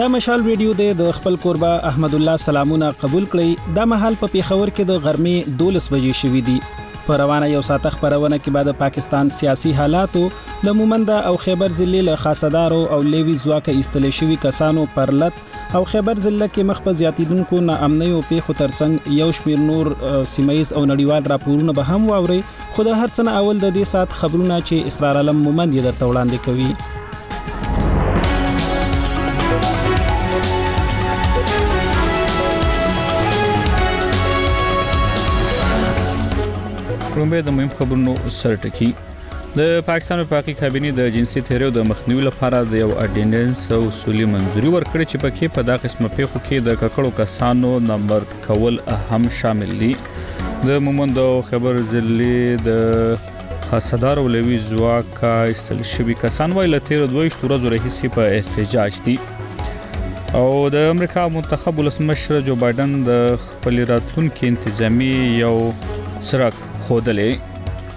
دا مشال ریډیو د خپل کوربه احمد الله سلامونه قبول کړئ. دا مهال په پیښور کې د غرمې 12 بجې شوې دي. په روانه یو ساعت خبرونه کې بعد پاکستان سیاسي حالاتو د مومند او خیبر ضلع له خاصدارو او لیوي ځواکه ایستل شوی کسانو پرلط او خیبر ضلع کې مخ په زیاتیدونکو ناامنۍ او پیښو ترڅنګ یو شمیر نور سیمایز او نړیوال راپورونه به هم واوري. خو د هر څه نه اول د دې سات خبرونه چې اسرار علم مومند یې درته وړاندې کوي. رومبه د مهم خبرونو سرټکی د پاکستان وفاقي کابینه د جنسي تیریو د مخنیوي لپاره د یو اډیننس او اصولي منځوري ورکړي چې پکې په دا قسمه پیښو کې د ککړو کسانو نمبر کول اهم شامل دي. د مومند او خیبر ضلع د خاصدار او لوی ځواک ایستل شوی کسان ویل تیر 2 ورځې راهیسې په احتجاج دي او د امریکا منتخب ولسمشر جو بایدن د خپل راتلونکي انتظامی یو سرک خودلې.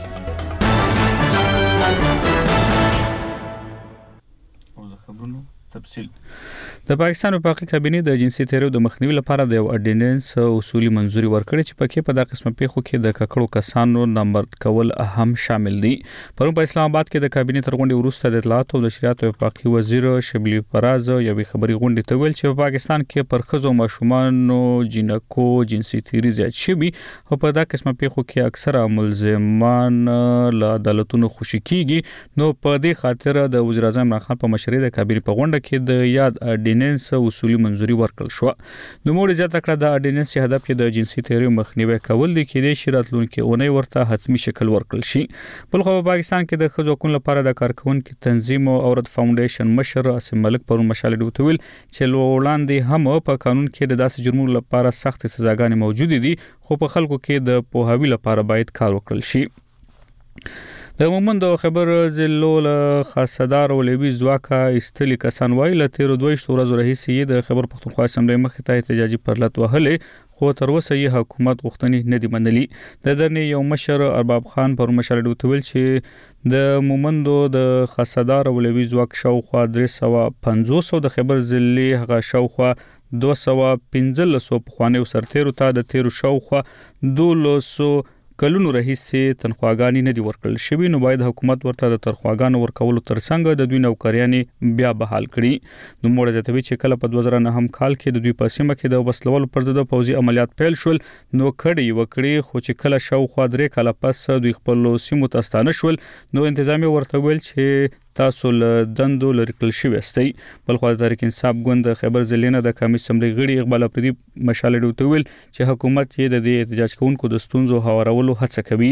خبرونو تفصیل د پاکستان وفاقي کابینه د جنسي تیریو د مخنیوي لپاره د یو اډیننس اصولي منځوري ورکړي چې پکې په دا قسمه پیښو کې د ککړو کسانو نمبر کول اهم شامل دي. پرون په اسلام آباد کې د کابینه تر غونډې وروسته د اطلاعات او نشریات وفاقي وزیر شبلی فراز یو خبري غونډې ته ویل چې په پاکستان کې پر ښځو ماشومانو جنکو جنسي تیری زیات شوی او په دا قسمه پیښو کې اکثره ملزمان له عدالتونو خوشي کیږي. نو په دې خاطر د وزیر اعظم عمران خان په مشرۍ د کابینه په غونډه کې د یاد اډیننس اصولي منځوري ورکړل شو. نو موږ زیاته کړه د اډیننس هدف کې د جنسي تیری مخنیوي کول دي کې د شراتلونکو اونۍ ورته حتمی شکل ورکړل شي. بل خو په پاکستان کې د ښځو حقوقو لپاره د کارکونکو تنظیم او اورد فاونډیشن مشر اسم ملک پر مشال ډوتویل چې وړاندې هم په قانون کې د داسې جرمونو لپاره سخت سزاګانې موجود دي خو په خلکو کې د پوهاوی لپاره باید کار وکړل شي. د مومند او خیبر ضلع له خاصدار او لیوي ځواکه ایستل کسان ویل تیر 2 ورځې راهیسې د خیبر پختونخوا اسمبلی مخې ته احتجاجي پرلط وهلې خو تر اوسه یې حکومت غوښتنې نه دي منلي. د درنې یو مشر ارباب خان پر مشال ډوتویل چې د مومند د خاصدار او لیوي ځواک شاوخوا 350 د خیبر ضلع هغه شاوخوا 215 پخوانیو سرتیرو ته د تیر شاوخوا 200 کلونو راهیسې تنخواګانې نه دي ورکړل شوی. نو باید حکومت ورته د تنخواګانو ورکولو ترڅنګ د دوی نوکریانې بیا بحال کړي. نو موږ زیاتوي چې کله په 2009 کال کې د دوی په سیمه کې د وسلوالو پر ضد پوځي عملیات پیل شول نو کړي وکړي خو چې کله شاوخوا 3 کاله پس دوی خپل سیمو ته ستانه شول نو انتظامی ورته ویل چې تاسو له دندو لري کړل شوی استئ. بل خو د تحریک انصاف ګوند خیبر ضلع نه د قومي اسمبلی غړي اقبال افریدي مشال ډوتویل چې حکومت یې د دې احتجاج کوونکو د ستونزو هوارولو هڅه کوي.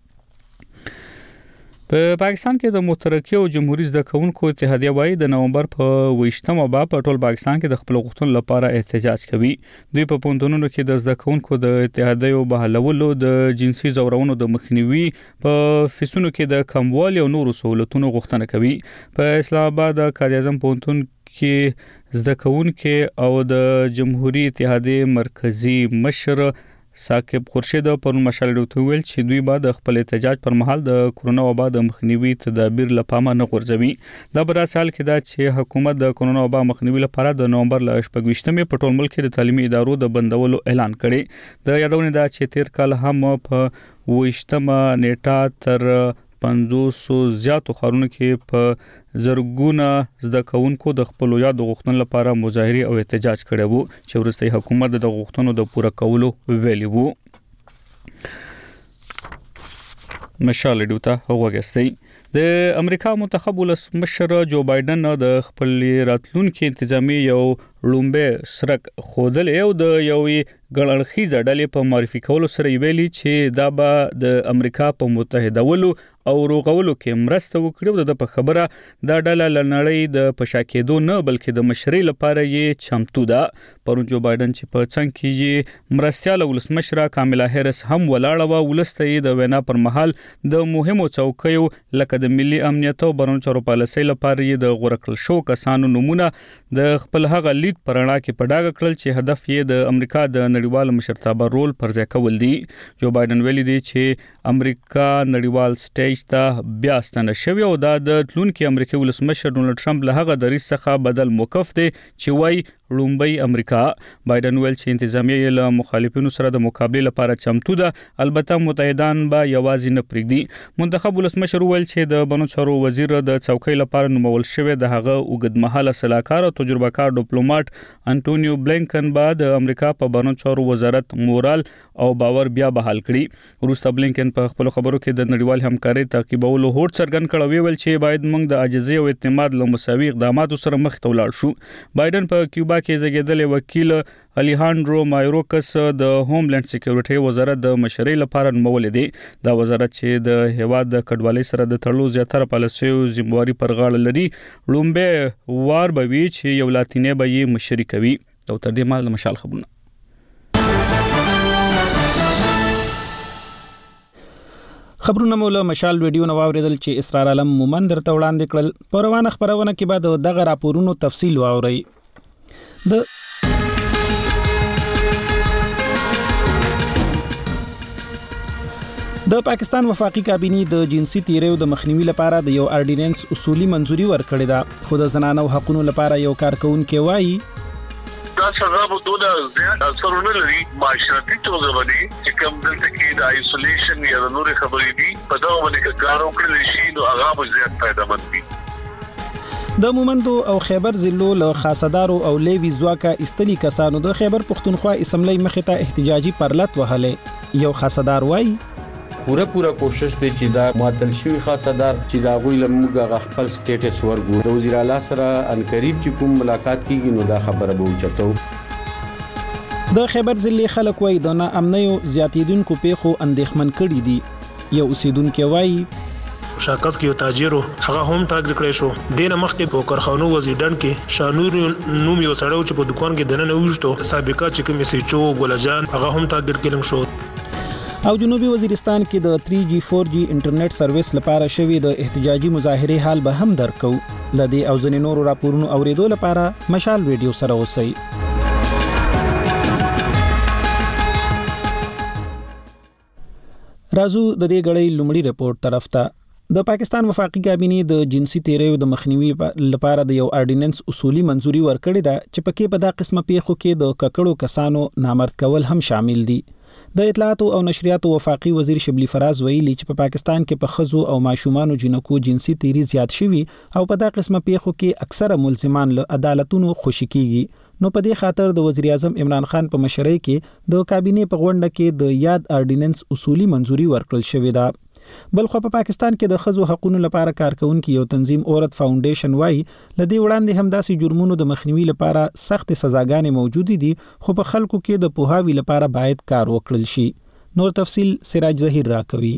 په پاکستان کې د مترقي او جمهوریت د کونکو اتحادیه وایي د نومبر په 28مه په ټول پاکستان کې د خپل غوښتنو لپاره احتجاج کوي. دوی په پونتونونو کې د زده کونکو د اتحادیو بحالولو د جنسي زورونو د مخنیوي په فیسونو کې د کموالي او نورو سہولتونو غوښتنه کوي. په اسلام آباد د قائد اعظم پونتون کې زده کونکو او د جمهوریت اتحادیه مرکزی مشر ثاقب خورشید پر مشال ډوتویل چې دوی بعد خپل احتجاج پر مهال د کرونا وبا د مخنیوي تدابیر لپاره نه غورځوي. دا په داسې حال کې دا چې حکومت د کرونا وبا مخنیوي لپاره د نومبر ل 28مې په ټول ملک کې د تعلیمي ادارو د بندولو اعلان کړي. د یادونه دا چې تیر کال هم په 28مه نیټه تر 500 زیاتو خارونو کې په زرګونه زده کوونکو د خپل یاد غوښتنو لپاره مظاهره او احتجاج کړي وو چې ورسته حکومت د غوښتنو د پوره کولو ویلي وو. مشال ډوتا وګستئ. د امریکا منتخب ولسمشر جو بایدن د خپل راتلونکي انتظامی یو لومبه سرک خودلې او د یوې ګڼړخیزه ډلې په معرفي کولو سره ویلي چې دا به د امریکا په متحدولو او روغولو کې مرسته وکړي. د په خبره دا ډله لنړۍ د پشاکېدو نه بلکې د مشرۍ لپاره یې چمتو ده. پرون جو بایدن چې په څنګ کې مرستيال ولسمشر کاملا هریس هم ولاړه و ولسته یې د وینا پر مهال د مهمو چوکیو لکه د ملي امنیت او بهرنیو چارو پالیسۍ لپاره یې د غوړکل شو کسانو نمونه د خپل هغه لید پرانا کې پډاګ کړل چې هدف یې د امریکا د نړیوال مشرتابه رول پر ځای کول دي. جو بایدن ویلي دی چې امریکا نړیوال سټیج ته بیا ستنه شوی او دا د تلونکي امریکایي ولسمشر ډونلډ ټرمپ له هغه دریځ څخه بدل موقف دی چې وایي لومبي امریکا. بایدن ویل چې انتظامیه له مخالفینو سره د مقابله لپاره چمتو ده، البته متحدان به یوازې نه پرېږدي. منتخب ولسمشر ویل چې د بنو چارو وزیر د څوکۍ لپاره نومول شوی د هغه اوږدمهاله سلاکار او تجربه کار ډیپلوماټ انټونیو بلینکن به د امریکا په بنو چارو وزارت مورال او باور بیا بحال کړي. وروسته بلینکن په خپل خبرو کې د نړیوال همکارۍ تعقیبولو هوډ څرګند کړ او ویل چې باید موږ د عاجزۍ او اعتماد له مساوي اقداماتو سره مخ ته ولاړ شو. بایدن په کیوبا کې زګیدل وکیل الیهاندرو مایروکس د هوملند سکیورټي وزارت د مشرۍ لپاره نومول دي. دا وزارت چې د هیواد د کډوالۍ سره د تړلو زیاتره پالیسیو ذمہواری پر غاړه لري. لومبه وار به وی چې یو لاتینه به یې مشري کوي. او تر دې مال مشال خبرونه خبرونه مولا مشال ویډیو نو اوریدل چې اسرار عالم مومن درته وړاندې کړل. په روانه خبرونه کې بعد دغه راپورونو تفصیل واوري. د پاکستان وفاقي کابینې د جنسي تیریو د مخنیوي لپاره د یو اورډیننس اصولي منځوري ورکړې ده، خو د زنانو حقوقو لپاره یو کارکونکو وایي دا سزا به دوه زیات اثرونه لري معاشرتي توګه باندې چې کوم دلته کې د آیسولیشن یا د نور خبرې دي په دا باندې کار وکړل شي نو هغه به زیات فائدہ مند وي. د مومندو او خیبر ضلعو له خاصدارو او لیوی ځواکه استلی کسانو د خیبر پښتونخوا اسمبلی مخې ته احتجاجي پرلط وهله. یو خاصدار وایي پورا کوشش دی چې دا معطل شوی خاصدار چې دا غوي لمغه خپل سټیټس ورغو د وزیر اعلی سره انقریب چې کوم ملاقات کیږي نو دا خبره به وچتو. د خیبر ضلع خلک وایي د ناامنیو زیاتیدونکو پیښو اندېښمن کړي دي. یو اوسیدونکو وایي شاکس کې یو تاجر هغه هم ټاګټ کړی شو. دینه مخکې په کارخانو وزیدان کې شانور نوم یو سړی چې په دکان کې دننه وښتو سابقه چې کوم سيچو ګولجان هغه هم ټاګټ کړم شو. او جنوبي وزیرستان کې د 3G 4G انټرنیټ سرویس لپاره شوی د احتجاجي مظاهره حال به هم درکو. لدی او ځینې نورو راپورونو اوریدو لپاره مشال ویډیو سره اوسئ. رازو د دې غړې لومړی رپورت طرف ته. د پاکستان وفاقي کابینې د جنسي تیریو د مخنیوي لپاره د یو اورډیننس اصولي منځوري ورکړې ده چې پکې په دا قسمه پیښو کې د ککړو کسانو نامرد کول هم شامل دي. د اطلاعات او نشریات وفاقي وزیر شبلی فراز ویلي چې په پاکستان کې په خزو او ماشومان جنکو جنسي تیری زیات شوی او په دا قسمه پیښو کې اکثره ملزمان له عدالتونو خوشی کیږي. نو په دې خاطر د وزیر اعظم عمران خان په مشرۍ کې د کابینې په غونډه کې د یاد اورډیننس اصولي منځوري ورکړل شوې ده. بلخو په پاکستان کې د خزو حقوقو لپاره کارکونکو یو تنظیم اورت فاونډیشن وایي لدی وړاندې هم داسې جرمونو د مخنیوي لپاره سخت سزاګانې موجود دي، خو په خلکو کې د پوهاوی لپاره باید کار وکړل شي. نور تفصیل سراج ظهیر راکوي.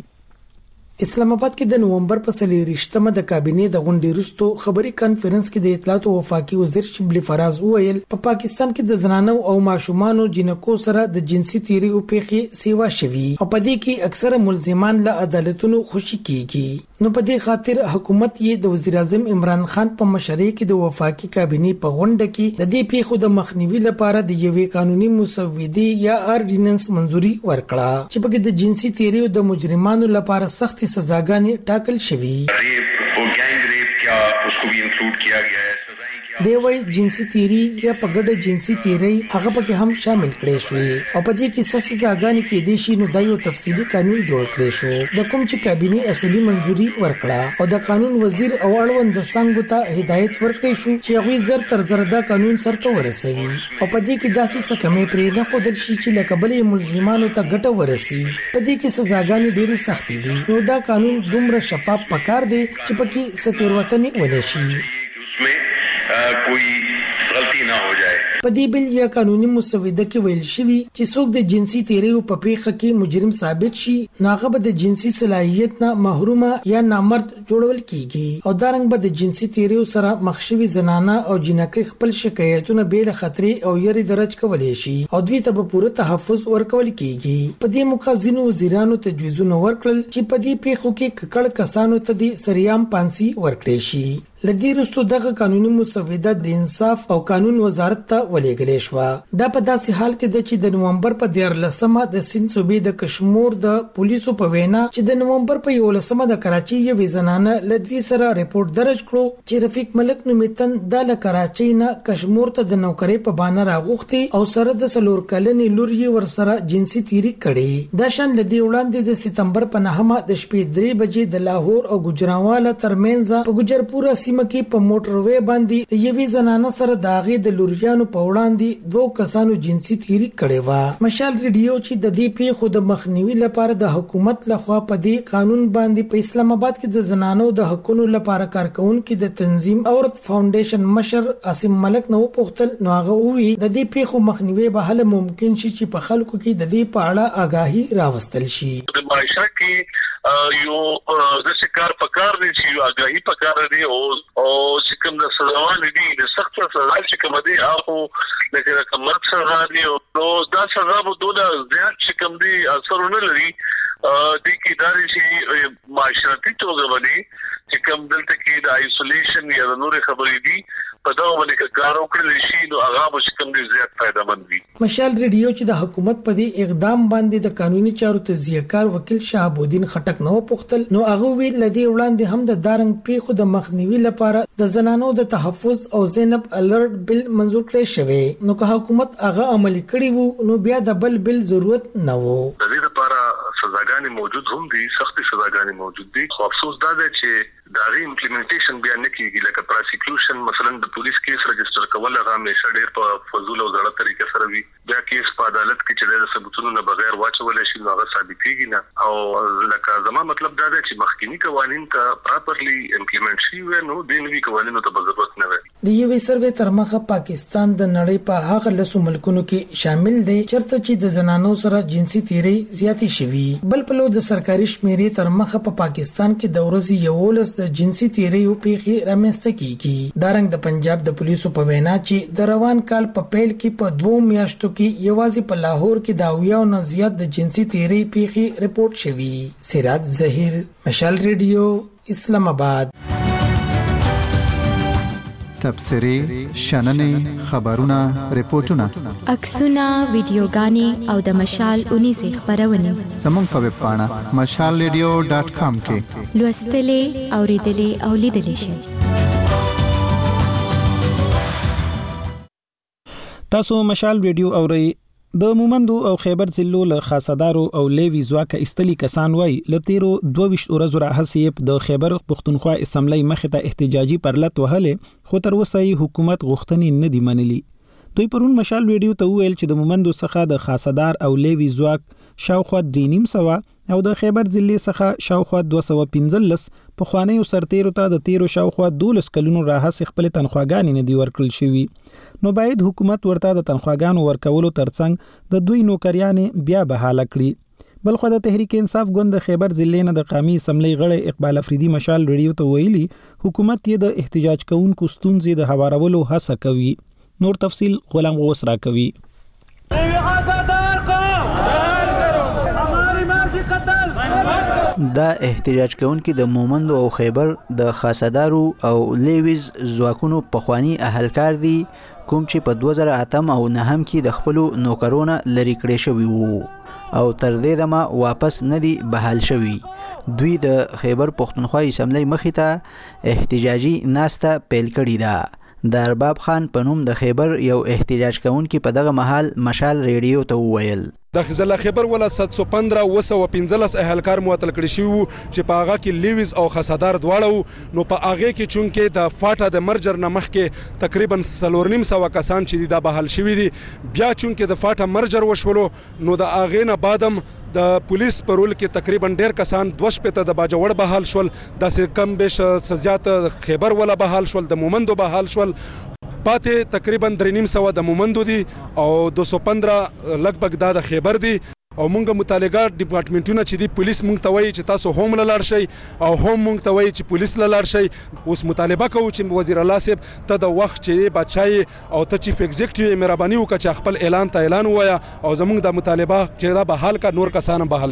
اسلام آباد کې د نومبر په 23مه د کابینې د غونډې وروسته خبري کانفرنس کې د اطلاعات او وفاقي وزیر شبلی فراز وویل په پاکستان کې د زنانو او ماشومان جنکو سره د جنسي تیری او پیښې سیوا شوي او په دې کې اکثره ملزمان له عدالتونو خوشی کیږي. نو په دې خاطر حکومت یې د وزیر اعظم عمران خان په مشرۍ کې د وفاقي کابینې په غونډه کې د دې پیښو د مخنیوي لپاره د یوې قانوني مسودې یا اورډیننس منځوري ورکړه چې په د جنسي تیری او د مجرمانو لپاره سخت سزاګانې ټاکل شوی. ریپ او ګینګ ریپ کیا اس کو بھی انکلوډ کیا گیا ہے. دی وای جنسي تیری یا پګړه جنسي تیری هغه پکې هم شامل کړي شوې او په دې کې سزاګانې کې د شي نو د یو تفصیلی قانون جوړ کړي شو د کوم چې کابینې اصولي منځوري ورکړه او د قانون وزیر او اړوند څنګه ته هدایت ورکړي شو چې هغه زر تر زر دا قانون سرته ورسوي او په دې کې داسې څه کمې پرې نه خو د شي چې لکبلې ملزمانو ته ګټه ورسي. په دې کې سزاګانې ډېرې سختې دي نو دا قانون دومره شفاف پکار دی چې پکې ستیروتنې ولې شي کوئی غلطی نہ ہو جائے. په دې بل یا قانوني مسوده کې ویل شوی چې څوک د جنسي تیری په پیښه کې مجرم ثابت شي ناغه به د جنسي صلاحیت نه محرومه یا نامرد جوړول کیږي او دارنګ به د جنسي تیری سره مخشوي زنانه او جنکې خپل شکایتونه بیل خطرې او یری درج کولای شي او دوی ته به پوره تحفظ ورکول کیږي. په دې مخازنو وزیرانو تجویزونه ورکړل چې په دې پیښو کې ککړ کسانو ته د سریام پانسي ورکړي شي. لدی رستو دغه قانوني مسوده د انصاف او قانون وزارت ته ولېږل شو. دا په داسې حال کې د چې د نومبر په 14مه د سند صوبې د کشمیر د پولیسو په وینا چې د نومبر په 11مه د کراچي یو زنانه لدی سره ریپورت درج کړو چې رفیق ملک نومیتن د کراچي نه کشمیر ته د نوکرۍ په بانه راغوختي او سره د سلور کلنې لور یې ورسره جنسي تیری کړي. دا شان لدی وړاندې د سپتمبر په 9مه د شپې 3 بجې د لاهور او ګجرانواله ترمنځ په ګجرپوره سیمه کې په موټروي باندې یوې زنانه سره داغه د لوریانو په وړاندې 2 کسانو جنسي تیری کړي و. مشال ریډیو چې د دې پیښو د مخنیوي لپاره د حکومت لخوا په دې قانون باندې په اسلام آباد کې د زنانو د حقوقو لپاره کارکونکو د تنظیم اورت فاونډیشن مشر عاصم ملک نو پوښتل نو هغه وی د دې پیښو مخنیوي به هله ممکن شي چې په خلکو کې د دې په اړه آگاهي راوستل شي. د معاشره کې یو د شکار پکار دي چې یو آگاهي پکار دي او چې کوم د سزاوان دي د سخت سزا چې کوم دي هغه لکه کومه سزا دي او دا سزا به دوه زیات چې کوم دي اثرونه لري د کی ادارې چې معاشرتي توګه باندې چې کوم دلته کې د آیسولیشن یا د نور خبرې دي په دا باندې کار وکړل شي نو هغه به کوم دي زیات فائدہ مند وي. مشال ریډیو چې د حکومت په دې اقدام باندې د قانوني چارو تزیهکار وکیل شهاب الدین خټک نو پوښتل نو هغه ویل لدی وړاندې هم د دارنګ پیښو د مخنیوي لپاره د زنانو د تحفظ او زینب الرټ بل منزور کړی شوی نو که حکومت هغه عملي کړی وو نو بیا د بل ضرورت نه وو. د دې لپاره سزاګانې موجود هم دي سختي سزاګانې موجود دي خو افسوس دا دی چې دا غي امپلیمنټیشن بیا نه کیږي لکه پروسیکیوشن مثلا د پولیس کیس رجسٹر کول هغه همیشه ډیر په فضول او زړه طریقې سره وي بیا کیس په عدالت کې چې د ثبوتونو نه بغیر واچول شي نو هغه ثابتېږي نه او لکه زما مطلب دا دی چې مخکینی قوانين کا پراپرلی امپلیمنټ شي نو د نوي قوانینو ته ضرورت نه وي. د یوې سروې تر مخه پاکستان د نړۍ په هغه لسو ملکونو کې شامل دی چرته چې د زنانو سره جنسي تیری زیاتی شوی. بل په لو د سرکاري شمیرې تر مخه په پاکستان کې د ورځې 11 د جنسي تیری او پیښې رامنځته کیږي. دارنګ د پنجاب د پولیسو په وینا چې د روان کال په پیل کې په 2 میاشتو کې یوازې په لاهور کې د 80 نه زیات د جنسي تیری پیښې رپورټ شوي. سراج ظهیر مشال ریډیو اسلام آباد. تبصری شننې خبرونه ریپورتونه عکسونه ویډیوګانې او د مشال 19 خبرونه زموږ په ویب پاڼه mashalradio.com کې لوستلې اوریدلې او لیدلې شئ. تاسو مشال ویډیو اورئ. د مومندو او خیبر ضلعو له خاصدارو او لیوی ځواکه استلی کسان وای لتیرو 22 ورځو راهسیب د خیبر پښتونخوا اسمبلی مخه ته احتجاجي پرلط وهله خو تر اوسه حکومت غوښتنې نه دی منلي. دوی پرون مشال ویډیو ته ویل چې د مومندو څخه د خاصدار او لیوی ځواک شاوخوا 3.5 او د خیبر ضلع څخه شاوخوا 215 په خوانیو سرتیرو ته د تیرو شاوخوا 12 کلونو راهسې خپل تنخواګانې نه دی ورکړل شوی نو باید حکومت ورته د تنخواګانو ورکولو ترڅنګ د دوی نوکریانې بیا بحاله کړي. بلخو د تحریک انصاف ګوند خیبر ضلع نه د قومي اسمبلی غړی اقبال افریدي مشال ویډیو ته ویلي حکومت یې د احتجاج کوونکو ستونزې د هوارولو هڅه کوي. نور تفصیل غلام غوث را کوي. دا احتجاج کوونکي د مومندو او خیبر د خاصدارو او لیویز ځواکونو پخوانی اهلکار دي کوم چې په 2008 او 9 کې د خپل نوکرونه لری کړی شوی وو او تر دې دمه واپس نه دی بحال شوی. دوی د خیبر پښتونخوا اسمبلی مخې ته احتجاجي ناسته پیل کړې ده. د ارباب خان په نوم د خیبر یو احتجاج کوونکی په دغه محل مشال ریډیو ته وویل د ضلع خیبر ولایت 715 وسو15 اهلکار معطل کړي شو چې په هغه کې لیویز او خاصدار دواړو نو په هغه کې چونکې د فاټا د مرجر نمخ کې تقریبا 3.5 کسان چې د بحال شوی دي بیا چونکې د فاټا مرجر وشولو نو د هغه نه بعدم د پولیس پرول کې تقریبا ډیر کسان 2 پته د باجوړ بحال شول د کم بش سزیات خیبر ولا بحال شول د مومندو بحال شول پاتې تقریبا 3.5 د مومندو دي او 215 لګبګ د خیبر دي او مونږه متعلقه ډپارټمنټونه چې دی پولیس مونږ ته وایي چې تاسو هم لاړ شئ او هم مونږ ته وایي چې پولیس لاړ شئ. اوس مطالبه کوو چې وزیر الله صاحب ته د وخت چې بچای او ته چیف ایگزیکټیو مهرباني وکړه چې خپل اعلان ته اعلان وایا او زمونږ د مطالبه چې دا به حل کا نور کسان به حل شي.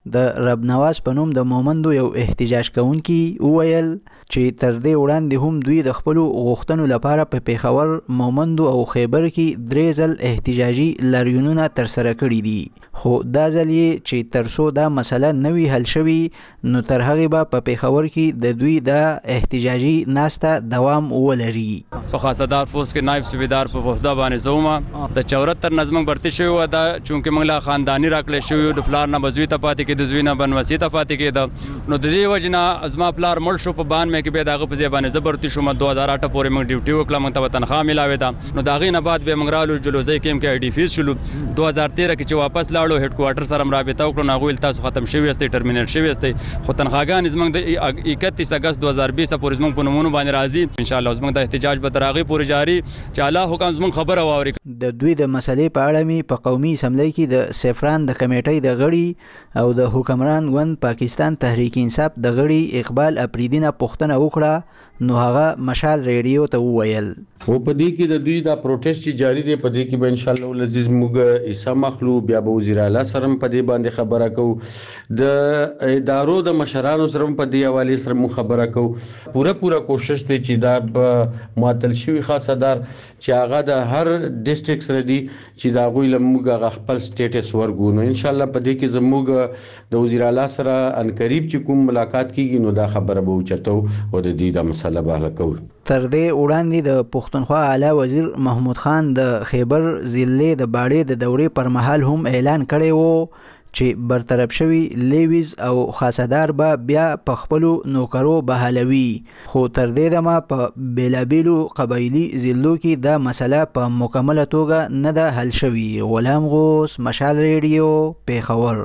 د رب نواز په نوم د مومندو یو احتجاج کوونکي وویل چې تر دې وړاندې هم دوی د خپلو غوښتنو لپاره په پیښور، مومندو او خیبر کې 3 ځل احتجاجي لاریونونه ترسره کړي دي، خو دا ځل یې چې تر څو دا مسله نوي حل شوي نو تر هغې به په پیښور کې د دوی د احتجاجي ناسته دوام ولري. په خاصدار پوسټ کې نائب صوبیدار په وحده باندې زوما د 74 نظم برتي شوی و دا چونکه موږ لا خاندانی راکړل شوی د پلار نه بزوی ته پاتې کې د زوی نه بنوسی ته پاتې کې نو د دې وجنه ازما پلار مړ شو په بان مې کې به داغه په ځبانه زبرتي شو 2008 پورې موږ ډیوټي وکړه موږ ته تنخواه ملاوي دا نو داغه نه بعد به موږ رالو جلوزي کېم کې ډی فیس شلو 2013 کې چې واپس لاړو هډ کوارټر سره رابطه وکړو نو غوښتل تاسو ختم شوی است ټرمینیټ شوی است خو تنخواهګان زمنګ د 31 اگست 2020 پورې زمنګ په نمونه باندې راځي ان شاء الله زمنګ د احتجاج به تر هغه پورې جاری چې الله حکم زمنګ خبره واوري. د دوی د مسلې په اړه می په قومي اسمبلی کې د سفران د کمیټې د غړي او د حکمران ګوند پاکستان تحریک انصاف د غړي اقبال اپریدینه پوښتنه وکړه نو هغه مشال ریډیو ته وویل او په دې کې د دوی دا پروټیسټ جاری دی په دې کې به ان شاء الله العزیز موږ ایسا مخلو بیا به وزیر اعلی سره په دې باندې خبره کوو د ادارو د مشرانو سره په دې حواله سره مو خبره کوو پوره کوشش دی چې دا معطل شوی خاصدار چې هغه د هر ډیسټریکټ سره دی چې دا غوی لموږ خپل سټیټس ورګو نو ان شاء الله په دې کې زموږ د وزیر اعلی سره ان قریب چې کوم ملاقات کیږي نو دا خبره به وچتو او د دې د مسله باندې کوو. تر دې وړاندې د پښتونخوا اعلی وزیر محمود خان د خیبر ضلع د باړې د دورې پر مهال هم اعلان کړی وو چې برطرف شوی لیویز او خاصدار به بیا په خپلو نوکرو بحالوي، خو تر دې دمه په بیلابیلو قبایلي ضلعو کې دا مسله په مکمله توګه نه ده حل شوی. غلام غوث، مشال ریډیو، پیښور.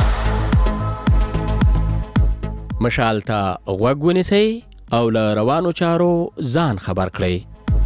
مشال ته غوږ ونیسئ او له روانو چارو ځان خبر کړئ.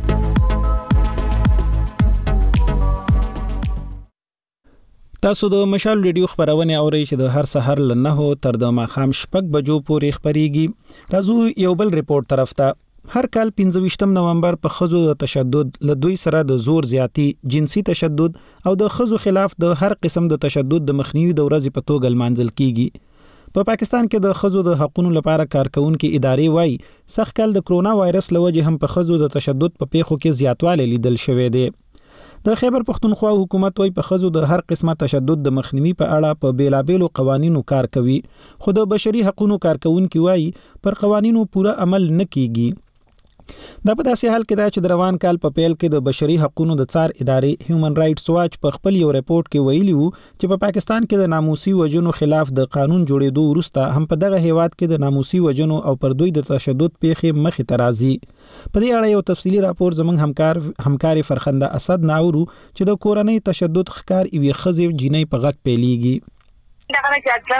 تاسو د مشال ریډیو خبرونه اورئ چې د هر سحر له 9 تر د ماښام 6 بجو پورې خبريږي. راځو یو بل ریپورت طرف ته. هر کال 25 نومبر په خزو د تشدد له دوی سره د زور زیاتی، جنسي تشدد او د خزو خلاف د هر قسم د تشدد د مخنیوي د ورځې په توګه لمانځل کیږي. په پاکستان کې د خزو د حقوقو لپاره کارکونکو ادارې وایي سخت کال د کرونا وایرس لوجه هم په خزو د تشدد په پیښو کې زیاتوالی لیدل شوی دی. د خیبر پښتونخوا حکومت وایي په خزو د هر قسمه تشدد د مخنیوي په اړه په بیلابیلو قوانینو کار کوي، خو د بشري حقوقو کارکونکو وایي پر قوانینو پوره عمل نه کیږي. دا په داسې حال کې دا چې د روان کال په پیل کې د بشري حقوقو د څار ادارې هیومن رائټس واچ په خپل یو ریپورت کې ویلي وو چې په پاکستان کې د ناموسي وژنو خلاف د قانون جوړېدو وروسته هم په دغه هیواد کې د ناموسي وژنو او پر دوی د تشدد پیښې مخې ته راځي. په دې اړه یو تفصیلی راپور زموږ همکاري فرخنده اسد ناورو چې د کورنۍ تشدد ښکار یوې ښځې جینۍ په غږ پیلېږي. دا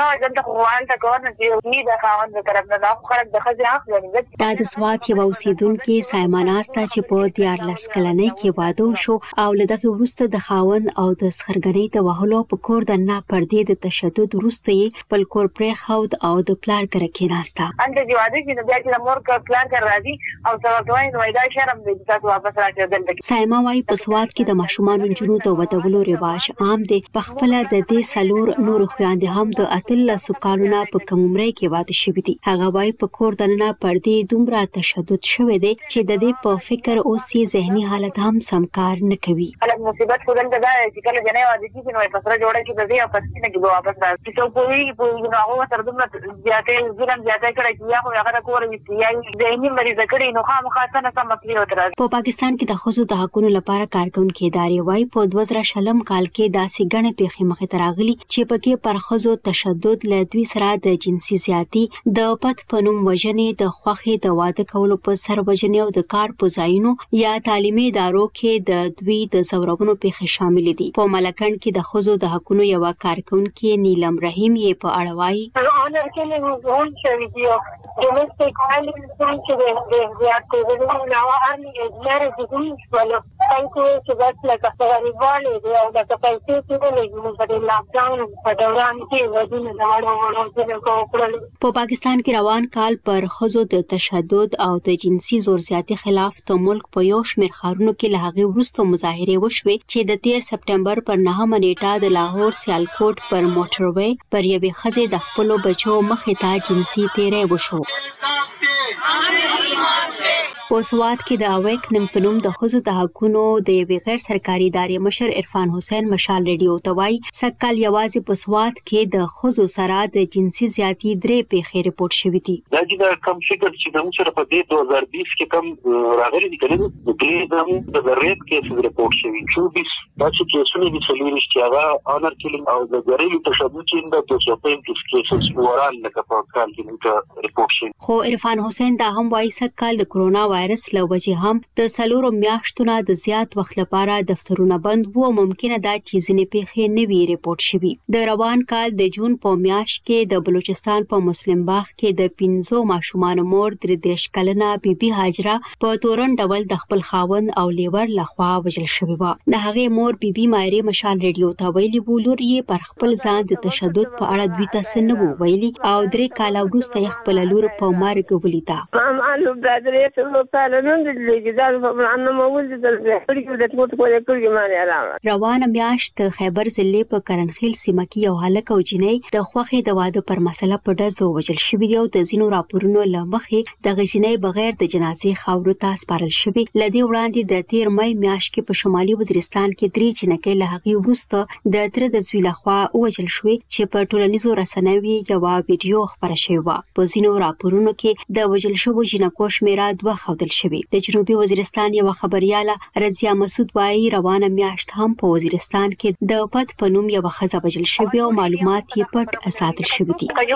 د سوات یو اوسیدونکو سایماناستا چې په 14 کلنۍ کې واده شو او لدغه وروسته د خاون او د سخرګنۍ د وهلو په کور د نه پردې د تشدد وروسته په کور پرې خود او د پلار کر کې راستا انده دی واده چې بیا چې مور کا پلان کر راځي او سواتوي نو دا شرم دې تاسو واپس راځي. سایما وايي په سوات کې د ماشومان جنونو د ودولو رواج عام دی، په خپل د دې سلور نور خويند هم د اتل سکالونه په کومري کې واده شوی دي. هغه وايي په کور دننه پردې دومره تشدد شوی دی چې د دې په فکر او سي ذهني حالت هم سمکار نه کوي. الګ مصیبت خودل دا چې کله جنې واده کیږي نو په سره جوړه کې د دې او پسې نه کې واپس راځي. چې په نو هغه سره دومره زیاتې ځلم زیاتې کړي چې هغه کور وي یعنی ذهني مریض کړي نو خامخا نه سم کړی وتر. په پاکستان کې د خصوصي د حقوقو لپاره کارکونکو ادارې وايي په 2000 کال کې داسې غنې پیښې مخې ته راغلي چې پکې پر خزو تشدد له دوی سره د جنسي زیاتی، د پټ پنوم وژنې، د خوخي د واده کولو په سر وژنې او د کار په ځایونو یا تعلیمي ادارو کې د دوی د زورونو پیښې شامل دي. په ملکند کې د خزو د حقوقو یو کارکونکو نیلم رحیم یې په اړه وایي domestic violence incident زیات دي نو ارلی marriage is well thank you to that like a very valid او د پیسې چې له موږ په لاک ډاون په دوران په پاکستان کې روان کال پر ښځو د تشدد او د جنسي زور زیاتي خلاف د ملک په یو شمېر ښارونو کې له هغې وروسته مظاهرې وشوې چې د 13 سپټمبر پر 9 نیټه د لاهور سیالکوټ پر موټروي پر یوې ښځې د خپلو بچو مخې ته جنسي تیری وشو. په سوات کې د اویکننګ په نوم د ښځو د حقونو د یوې غیر سرکاري ادارې مشر عرفان حسین مشال ریډیو ته وایي سږکال یوازې په سوات کې د ښځو سره د جنسي زیاتي 3 پیښې ریپورټ شوې دي. دا چې کم فکر چې د موږ سره په 2020 کې کم راغلي دي کله د ریپ کیسز ریپورټ شوي شو دا چې کیسونه دي څلور چې هغه آنر کیلینګ او د غریلو تشدد چې د 235 کیسز وران لکه په کال کې ریپورټ شوي. خو عرفان حسین دا هم وایي سږکال د کرونا وایرس له وجې هم د 4 میاشتو نه د زیات وخت لپاره دفترونه بند وو. ممکنه ده چې ځینې پیښې نوي ریپورټ شوي. د روان کال د جون په میاشت کې د بلوچستان په مسلم باغ کې د 15 ماشومان مور 33 کلنه بیبي هاجره په تورن ډول د خپل خاوند او لیور لخوا وژل شوې و. د هغې مور بیبي مایرې مشال ریډیو ته ویلي و لور یې پر خپل ځان د تشدد په اړه دوی ته څه نه وو ویلي او 3 کاله وروسته یې خپل لور په مرګ ولیده. روانه میاشت د خیبر ضلع په کرنخیل سیمه کې یو هلک او جنۍ د خوښې د واده پر مسله په ډزو وژل شوي دي او د ځینو راپورونو له مخې د جنۍ بغیر د جنازې خاورو ته سپارل شوي. له دې وړاندې د 13 مې میاشت کې په شمالي وزیرستان کې 3 جنکۍ له هغې وروسته د تره د زوی لخوا وژل شوې چې په ټولنیزو رسنیو یو ویډیو خپره شوې وه. په ځینو راپورونو کې د وژل شوو جنکو شمیره 2 ښودل شوې. د جنوبي وزیرستان یو خبرياله رضیا مسعود وايي روانه میاشت هم په وزیرستان کې د پټ په نوم یو ښځه وژل شوې او معلومات یې پټ ساتل شوي دي. یو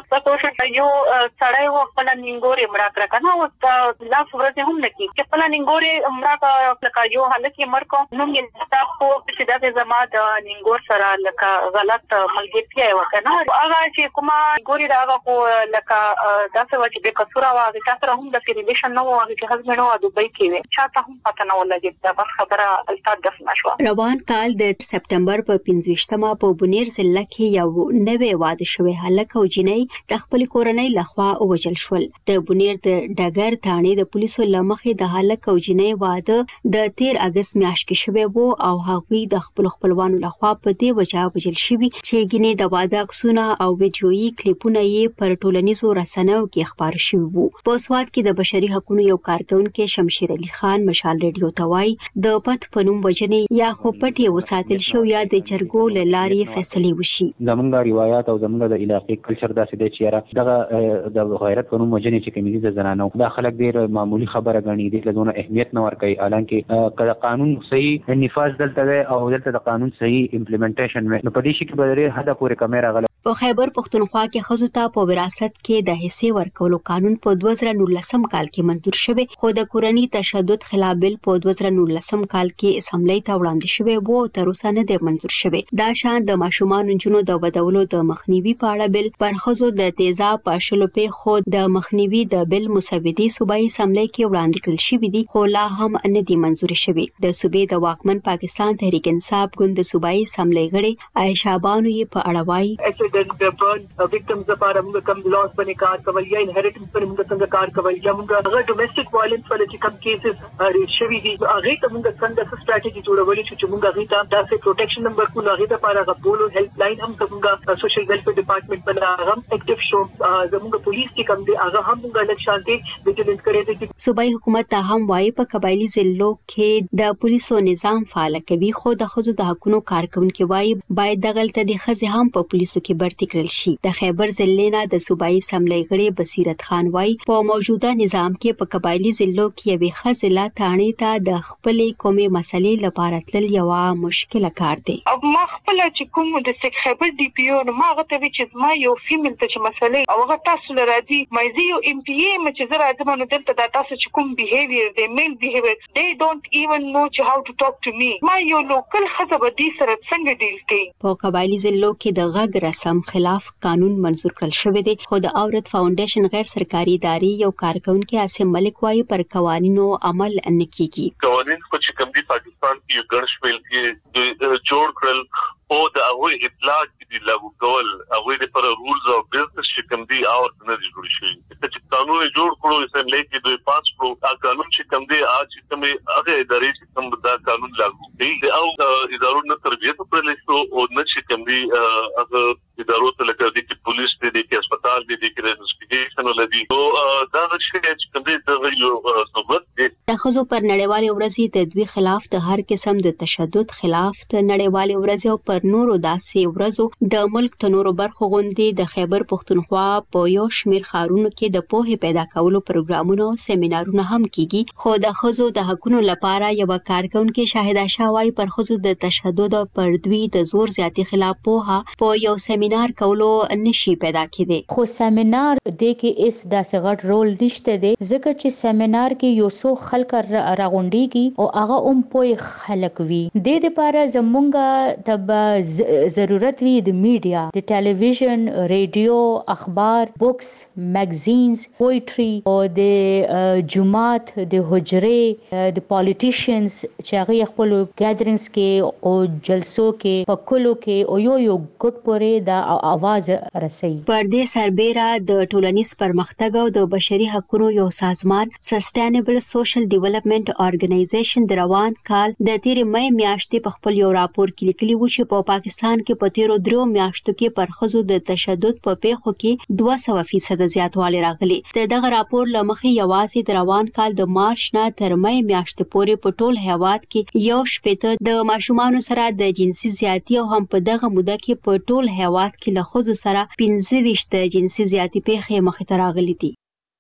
سړی و خپل نینګوري مړه کړ کنه او لا ورځ هم نکی چې خپل نینګوري مړه کړ یو حالت یې مړ نو یې تاسو چې دا زما د نینګور سره لکه غلط ملګرتیا وکنه هغه چې کومه ګوري دا خو لکه تاسو چې به قصور واغی تاسو هم د ریلیشن نو واغی چې هغه نو د دوی کې چاته هم پته نه ولګي دا بس خبره التاد د نشو. روان کال د سپټمبر په 15مه په بونیر ضلع کې یو نوې واده شوی هلک او جنۍ د خپل کورنۍ لخوا وژل شول. د بونیر د ډګر ثانې د پولیسو لمخې د هلک او جنۍ واده د 13 اگست میاشت کې شوی وو او هغوی د خپل خپلوانو لخوا په دې وجه وژل شوي چې ګینه د واده عکسونه او ویډیويي کلیپونه یې پر ټولنیزو رسنیو کې خبر شوي وو. په سوات کې د بشري حقوقو یو کارکونکو شمشیر علي خان مشال ریډیو ته وایي د پټ په نوم وجنې یا خو پټي وساتل شو یا د جرګو لارې فیصله وشي. زمونږ روایت او زمونږ د علاقې کلچر داسې دی چې دغه د غیرت په نوم وجنې چې کمیدي د زنانو دا خلک ډیر معمولی خبره غني دي لږونه اهمیت نه ورکوي حالانکه کله قانون صحیح نفاذ دلته او دلته د قانون صحیح امپلیمنټیشن نو په دې شي کې بدري هدا پورې کیمرا غل. په خیبر پختونخوا کې ښځو ته په وراثت کې د حصې ورکولو قانون په 2019 کال کې منظور شوی خو د کورنۍ تشدد خلاف بل په 2019 کال کې اسمبلی ته وړاندې شوی وو تر اوسه نه دی منظور شوی. دا شان د ماشومان جنونو د ودولو د مخنیوي په اړه بل پر ښځو د تیزاب پاشلو په خو د مخنیوي د بل مسودي صوبایي اسمبلی کې وړاندې کړل شوی دی خو لا هم نه دی منظور شوی. د صوبې د واکمن پاکستان تحریک انصاف ګوند د صوبایي اسمبلی غړي عائشہ بانو یې په اړه وایي victims لپاره موږ کوم لاس باندې کار کوي یا انهریټنس باندې موږ څنګه کار کوي یا موږ هغه ډومېسټک وایلنس ولې چې کوم کیسز ریټ شوي دي هغه ته موږ څنګه ستراتیژي جوړولې چې موږ هغه ته داسې پروټیکشن نمبر کو هغه لپاره غوړو هیلپ لاین هم موږ سوشل ویلفیر ډپارټمنټ باندې هم اکټیو شو زموږ پولیس کې کوم دي هغه هم موږ لږ شانتي ویجیلنس کړی دي. صوبایي حکومت ته هم وایي په قبایلی ضلعو کې د پولیسو نظام فعال کوي خو د ښځو د حقوقو کارکونکو وایي باید دغلته د ښځې هم په پولیسو کې برتي کړل شي. د خیبر ضلع نه د صوبایي اسمبلی غړي بصیرت خان وایي په موجوده نظام کې په قبایلی ضلعو کې یوې ښځې لا تانې ته د خپلې قومي مسلې لپاره تلل یو مشکل کار دی. ما خپل چې کوم د خیبر ډي پی او ما غته چې ما یو فیمیل ته چې مسلې او هغه تاسو لراځي مې یو ام پی ای چې زه راځم نو دلته د تاسو چې کوم behavior دی male behavior they don't even know how to talk to me ما یو لوکل خزه بدی سره څنګه ډیل کوي. په قبایلی ضلعو کې د غږ رسم خلاف قانون منظور کړل شوی دی خو د عورت فاونډیشن غیر سرکاري ادارې یو کارکونکو عاصم ملک وايي پر قوانینو عمل نه کیږي. قوانین خو چې کوم دي پاکستان کې یو ګڼ شمېر کې جوړ کړل او د هغه اطلاع دي لاګو کول هغه د پر رولز او بزنس چې کوم دي او نه دي جوړ شي چې قانون جوړ کړو اسمبلی کې دوی پاس کړو دا قانون چې کوم دي اج کوم هغه ادارې چې کوم دا قانون لاګو دي او ادارو نه تربیت کړل شو او نه چې کوم دي هغه ادارو ته لکه دي چې پولیس دي چې هسپتال دي چې انویسټیګیشن ولدي او دا چې کوم دي د یو صحبت دي د خزو پر نړیوالې ورځې د دوی خلاف د هر قسم د تشدد خلاف د نړیوالې ورځې او پر نورو داسې ورځو د ملک تنورو برخو غونډې د خیبر پښتونخوا په یو شمېر ښارونو کې د پوهې پیدا کولو پروګرامونه او سیمینارونه هم کیږي خو د خزو د حقوقو لپاره یو کارکونکو شاهده شاوای پر خزو د تشدد او پر دوی د زور زیاتی خلاف پوهه په یو سیمینار کولو نشي پیدا کېدی خو سیمینار د کې اس داسې غټ رول نشته دی ځکه چې سیمینار کې یو څو خلک راغونډيږي او هغه پوهه خلک وي د دې لپاره زمونږه تب ضرورت وي د میډیا د ټلویزیون ریډیو اخبار بوکس میگزینز پوئټری او د جماعت د حجره د پالیټیشنز چې هغه خپل ګیدرینګز کې او جلسو کې په کلو کې او یو ګډ پورې د आवाज رسي پر دې سربېره د ټولنیز پرمختګ او د بشري حقوقو یو سازمان سسټینبل سوشل ډیولپمنٹ ارګنایزیشن د روان کال د تیرې مې میاشتې په خپل یو راپور کې لیکلي و چې په پاکستان کې په تیرو درو میاشتو کې پر خزو د تشدد په پیښو کې 200% زیاتوالی راغلی. دغه راپور لمخې یوازې د روان کال د مارچ نه تر مې میاشتې پورې په ټول هیواد کې یو شپېته د ماشومان سره د جنسي زیاتی او هم په دغه موده کې په ټول هیواد کې له خزو سره 15 د جنسي زیاتی پیښې مخې ته راغلي دي.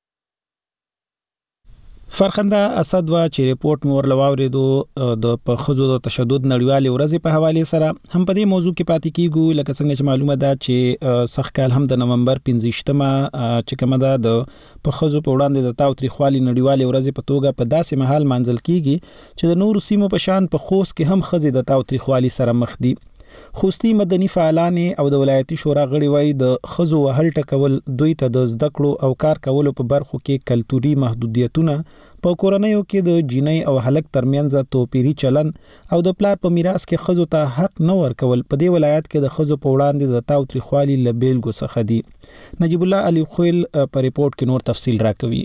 فرخنده اسد وا چې ریپورت مور لواوریدو د په خزو د تشدد نړیوالې ورځې په حواله سره هم په دې موضوع کې پاتې کیږو لکه څنګه چې معلومه ده چې سخکال هم د نومبر 15مه چې کومه ده د په خزو په وړاندې د تاوتریخوالي نړیوالې ورځې په توګه په داسې محل منځل کیږي چې د نورو سیمو په شان په خوست کې هم خزې د تاوتریخوالي سره مخ دي. خوستی مدني فعالان او د ولایتي شورا غړي وای د خزو وهل ټکول دوی ته د زده کړو او کار کولو په برخو کې کلتوري محدودیتونه په کورنیو کې د جینۍ او هلک ترمنځ توپیری چلن او د پلار په میراث کې خزو ته حق نه ورکول په دې ولایت کې د خزو په وړاندې د تاوتریخوالي لبیلګو څخه دي. نجیب الله علي خویل په ریپورت کې نور تفصیل راکوي.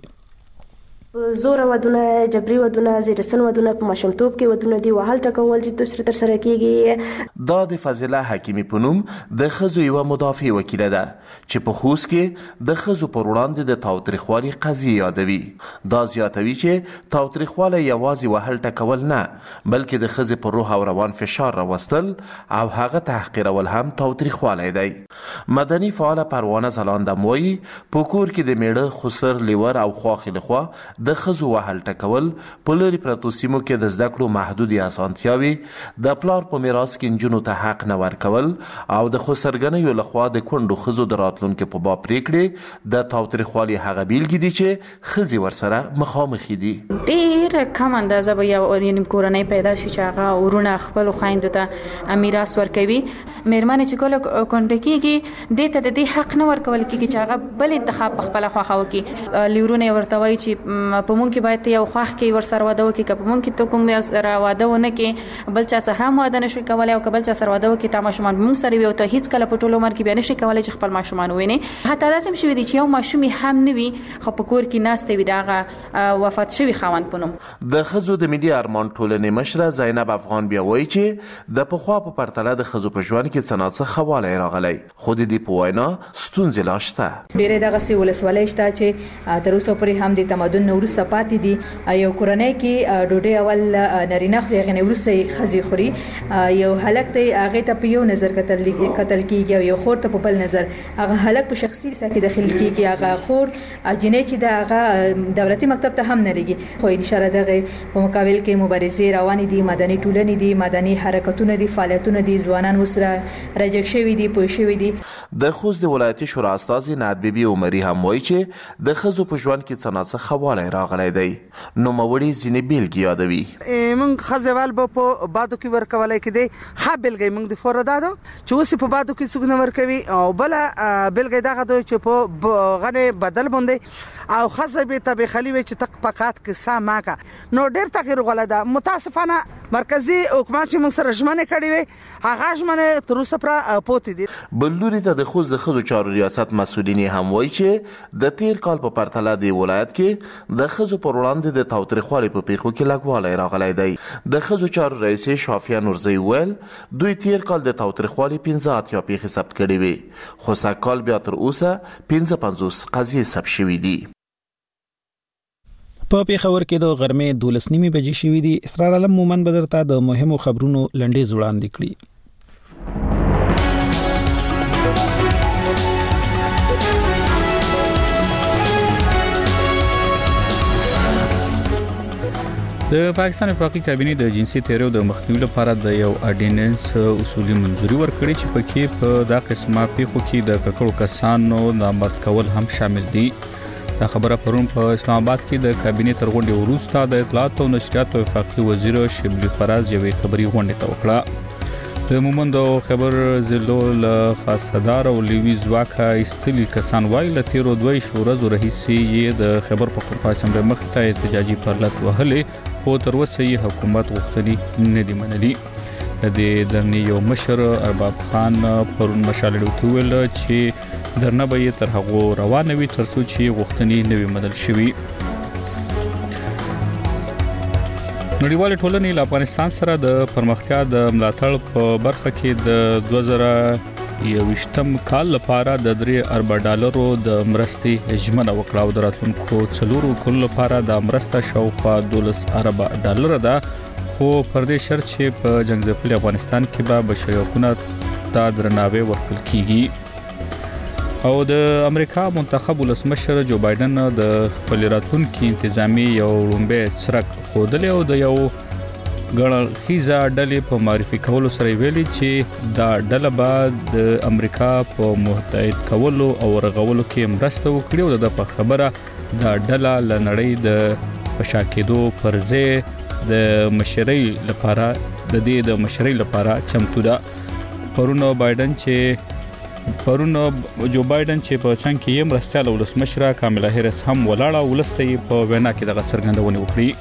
زور ودونه جبري ودونه زیرسن ودونه په ماشومتوب کې ودونه دی وهل ټکول چې دوسر تر سره کیږي. دا د فضله حکیمی پنوم د خزو یو مدافع وکیل ده چې په خوست کې د خزو پر وړاندې د تاوتریخوالي قضیه یادوي. دا زیاتوي چې تاوتریخوالی یوازې وهل ټکول نه بلکې د خزې پر روح او روان فشار راوستل او هغه تحقیرول هم تاوتریخوالی دی. مدني فعال پروانه زلاندم وایي په کور کې د میړه خسر لیور او خواخې لخوا د خزو وهل ټکول په لري پرتو سیمو کې د زده کړو محدودي اسانتیاوي د پلار په میراث کې نجونو ته حق نه ورکول او د خسرګنیو لخوا د کونډو خزو د راتلونکو په باب پریکړې د تاوتریخوالي هغه بیلګې دي چې خزي ورسره مخامخ دي. ډیر کم اندازه به یو نیم کورنۍ پیدا شي چې هغه ورونه خپل خويندو ته میراث ورکوي. مېرمنې چې کله کونډه کیږي د ته د دې حق نه ورکول کیږي چې هغه بل انتخاب په خپل خوښه وکړي. لیورونه ورته وایي چې په مونږ کې باید یو خوښ کې ورسره واده وکړي که په مونږ کې ته کوم سره واده ونه کې بل چا سره هم واده نشي کولای او که بل چا سره واده وکړي تا ماشومان مونږ سره وي او ته هیڅ کله په ټول عمر کې بیا نشي کولای چې خپل ماشومان وویني. حتی لازم شوي دي چې یو ماشوم هم نه وي خو په کور کې ناسته وي د هغه وفات شوي خاوند په نوم. د ښځو د ملي ارمان ټولنې مشره زینب افغان بیا وایي چې د پخوا په پرتله د ښځو په ژوند کې څه ناڅه ښه والی راغلی خو د دې په وینا ستونزې لا شته. ډېرې دغسې ولسوالۍ شته چې تر اوسه پورې هم د تمدن نه وروسته پاتې دي. یو کورنۍ کې ډوډۍ اول نارینه خوري هغې نه وروسته یې ښځې خوري. یو هلک دی هغې ته په یو نظر کتل کېږي او یو خور ته په بل نظر. هغه هلک په شخصي حصه کې داخل کېږي هغه خور جنۍ چې د هغه دولتي مکتب ته هم نه لېږي. خو انشاءالله دغه په مقابل کې مبارزې روانې دي مدني ټولنې دي مدني حرکتونه دي فعالیتونه دي ځوانان وسره راجګ شوي دي پوه شوي دي. د خوست د ولایتي شورا استازي نعت بیبي عمري هم وایي چې د ښځو په ژوند کې څه ناڅه ښه والی راغلی دی. نوموړي ځینې بیلګې یادوي. موږ ښځېوال به په بادو کې ورکولی کېدی. ښه بیلګه موږ د فوره دا ده چې اوس په بادو کې څوک نه ورکوي، او بله بیلګه دغه ده چې په غنې بدل باندې او ښځه به طبیخلي وي چې تق پکات کې سا ماکه. نو ډېر تغیر غوله ده. متاسفانه مرکزي حکومت چې موږ سره ژمنې کړې وي هغه ژمنې تر اوسه پوره پاتې دي. بل لوري ته د خوست د ښځو چارو ریاست مسؤلین هم وایي چې د تیر کال په پرتله د ولایت کې د ښځو پر وړاندې د تاوتریخوالي په پیښو کې لږوالی راغلی دی. د ښځو چارو رئیسې شافیه نورزی ویل دوی تیر کال د تاوتریخوالي 15 پیښې ثبت کړې وې، خو سږکال بیا تر اوسه 55 قضیې ثبت شوي دي. په پیښور کې د غرمې 12:30 بجې شوې دي. اسرار عالم مومن به درته د مهمو خبرونو لنډیز وړاندې کړي. د پاکستان وفاقي کابینې د جنسي تیرو د مخنیوي لپاره د یو اډیننس اصولي منځوري ورکړي چې پکې په دا قسمه پیښو کې د ککړو کسانو نامرد کول هم شامل دي. دا خبره پرون په اسلام آباد کې د کابینې تر غونډې وروسته د اطلاعات او نشریات وفاقي وزیر شبلی فراز یوې خبري غونډې ته وکړه. د مومند او خبر ضلعو له خاصدار او لوی ځواکه ایستلي کسان وایي له تیرو 2 ورځو راهیسې یې د خبر پښتونخوا اسمبلی مخ ته احتجاجي پرلط وهلې، خو تر اوسه یې حکومت غوښتنې نه دي منلي. د دې درنې یو مشر ارباب خان پرون مشال ډوته ویل چې درنه به یې تر هغو روانه وي تر څو چې غوښتنې نوي منل شوي. نړیوال ټولنې له افغانستان سره د پرمختیا د ملاتړ په برخه کې د 2021 کال لپاره د $3 ارب د مرستې ژمنه وکړه او د راتلونکو 4 کلونو لپاره د مرسته شاوخوا $12 ارب ده، خو پر دې شرط چې په جنګ ځپلي افغانستان کې به بشري حقوقو ته درناوی ورکړل کیږي. او د امریکا منتخب ولسمشر جو بایدن د خپل راتلونکي انتظامی یو لومبه سرک خودل او د یو ګڼخیزه ډلې په معرفي کولو سره ویلي چې دا ډله به د امریکا په متحد کولو او رغولو کې مرسته وکړي او د په خبره دا ډله لنړۍ د پشاکېدو پر ځای د مشرۍ لپاره چمتو ده. پرون جو بایدن چې په څنګه کې مرستيال ولسمشر کاملا هریس هم ولاړه ولسته په وینا کې د څرګندونه وکړي.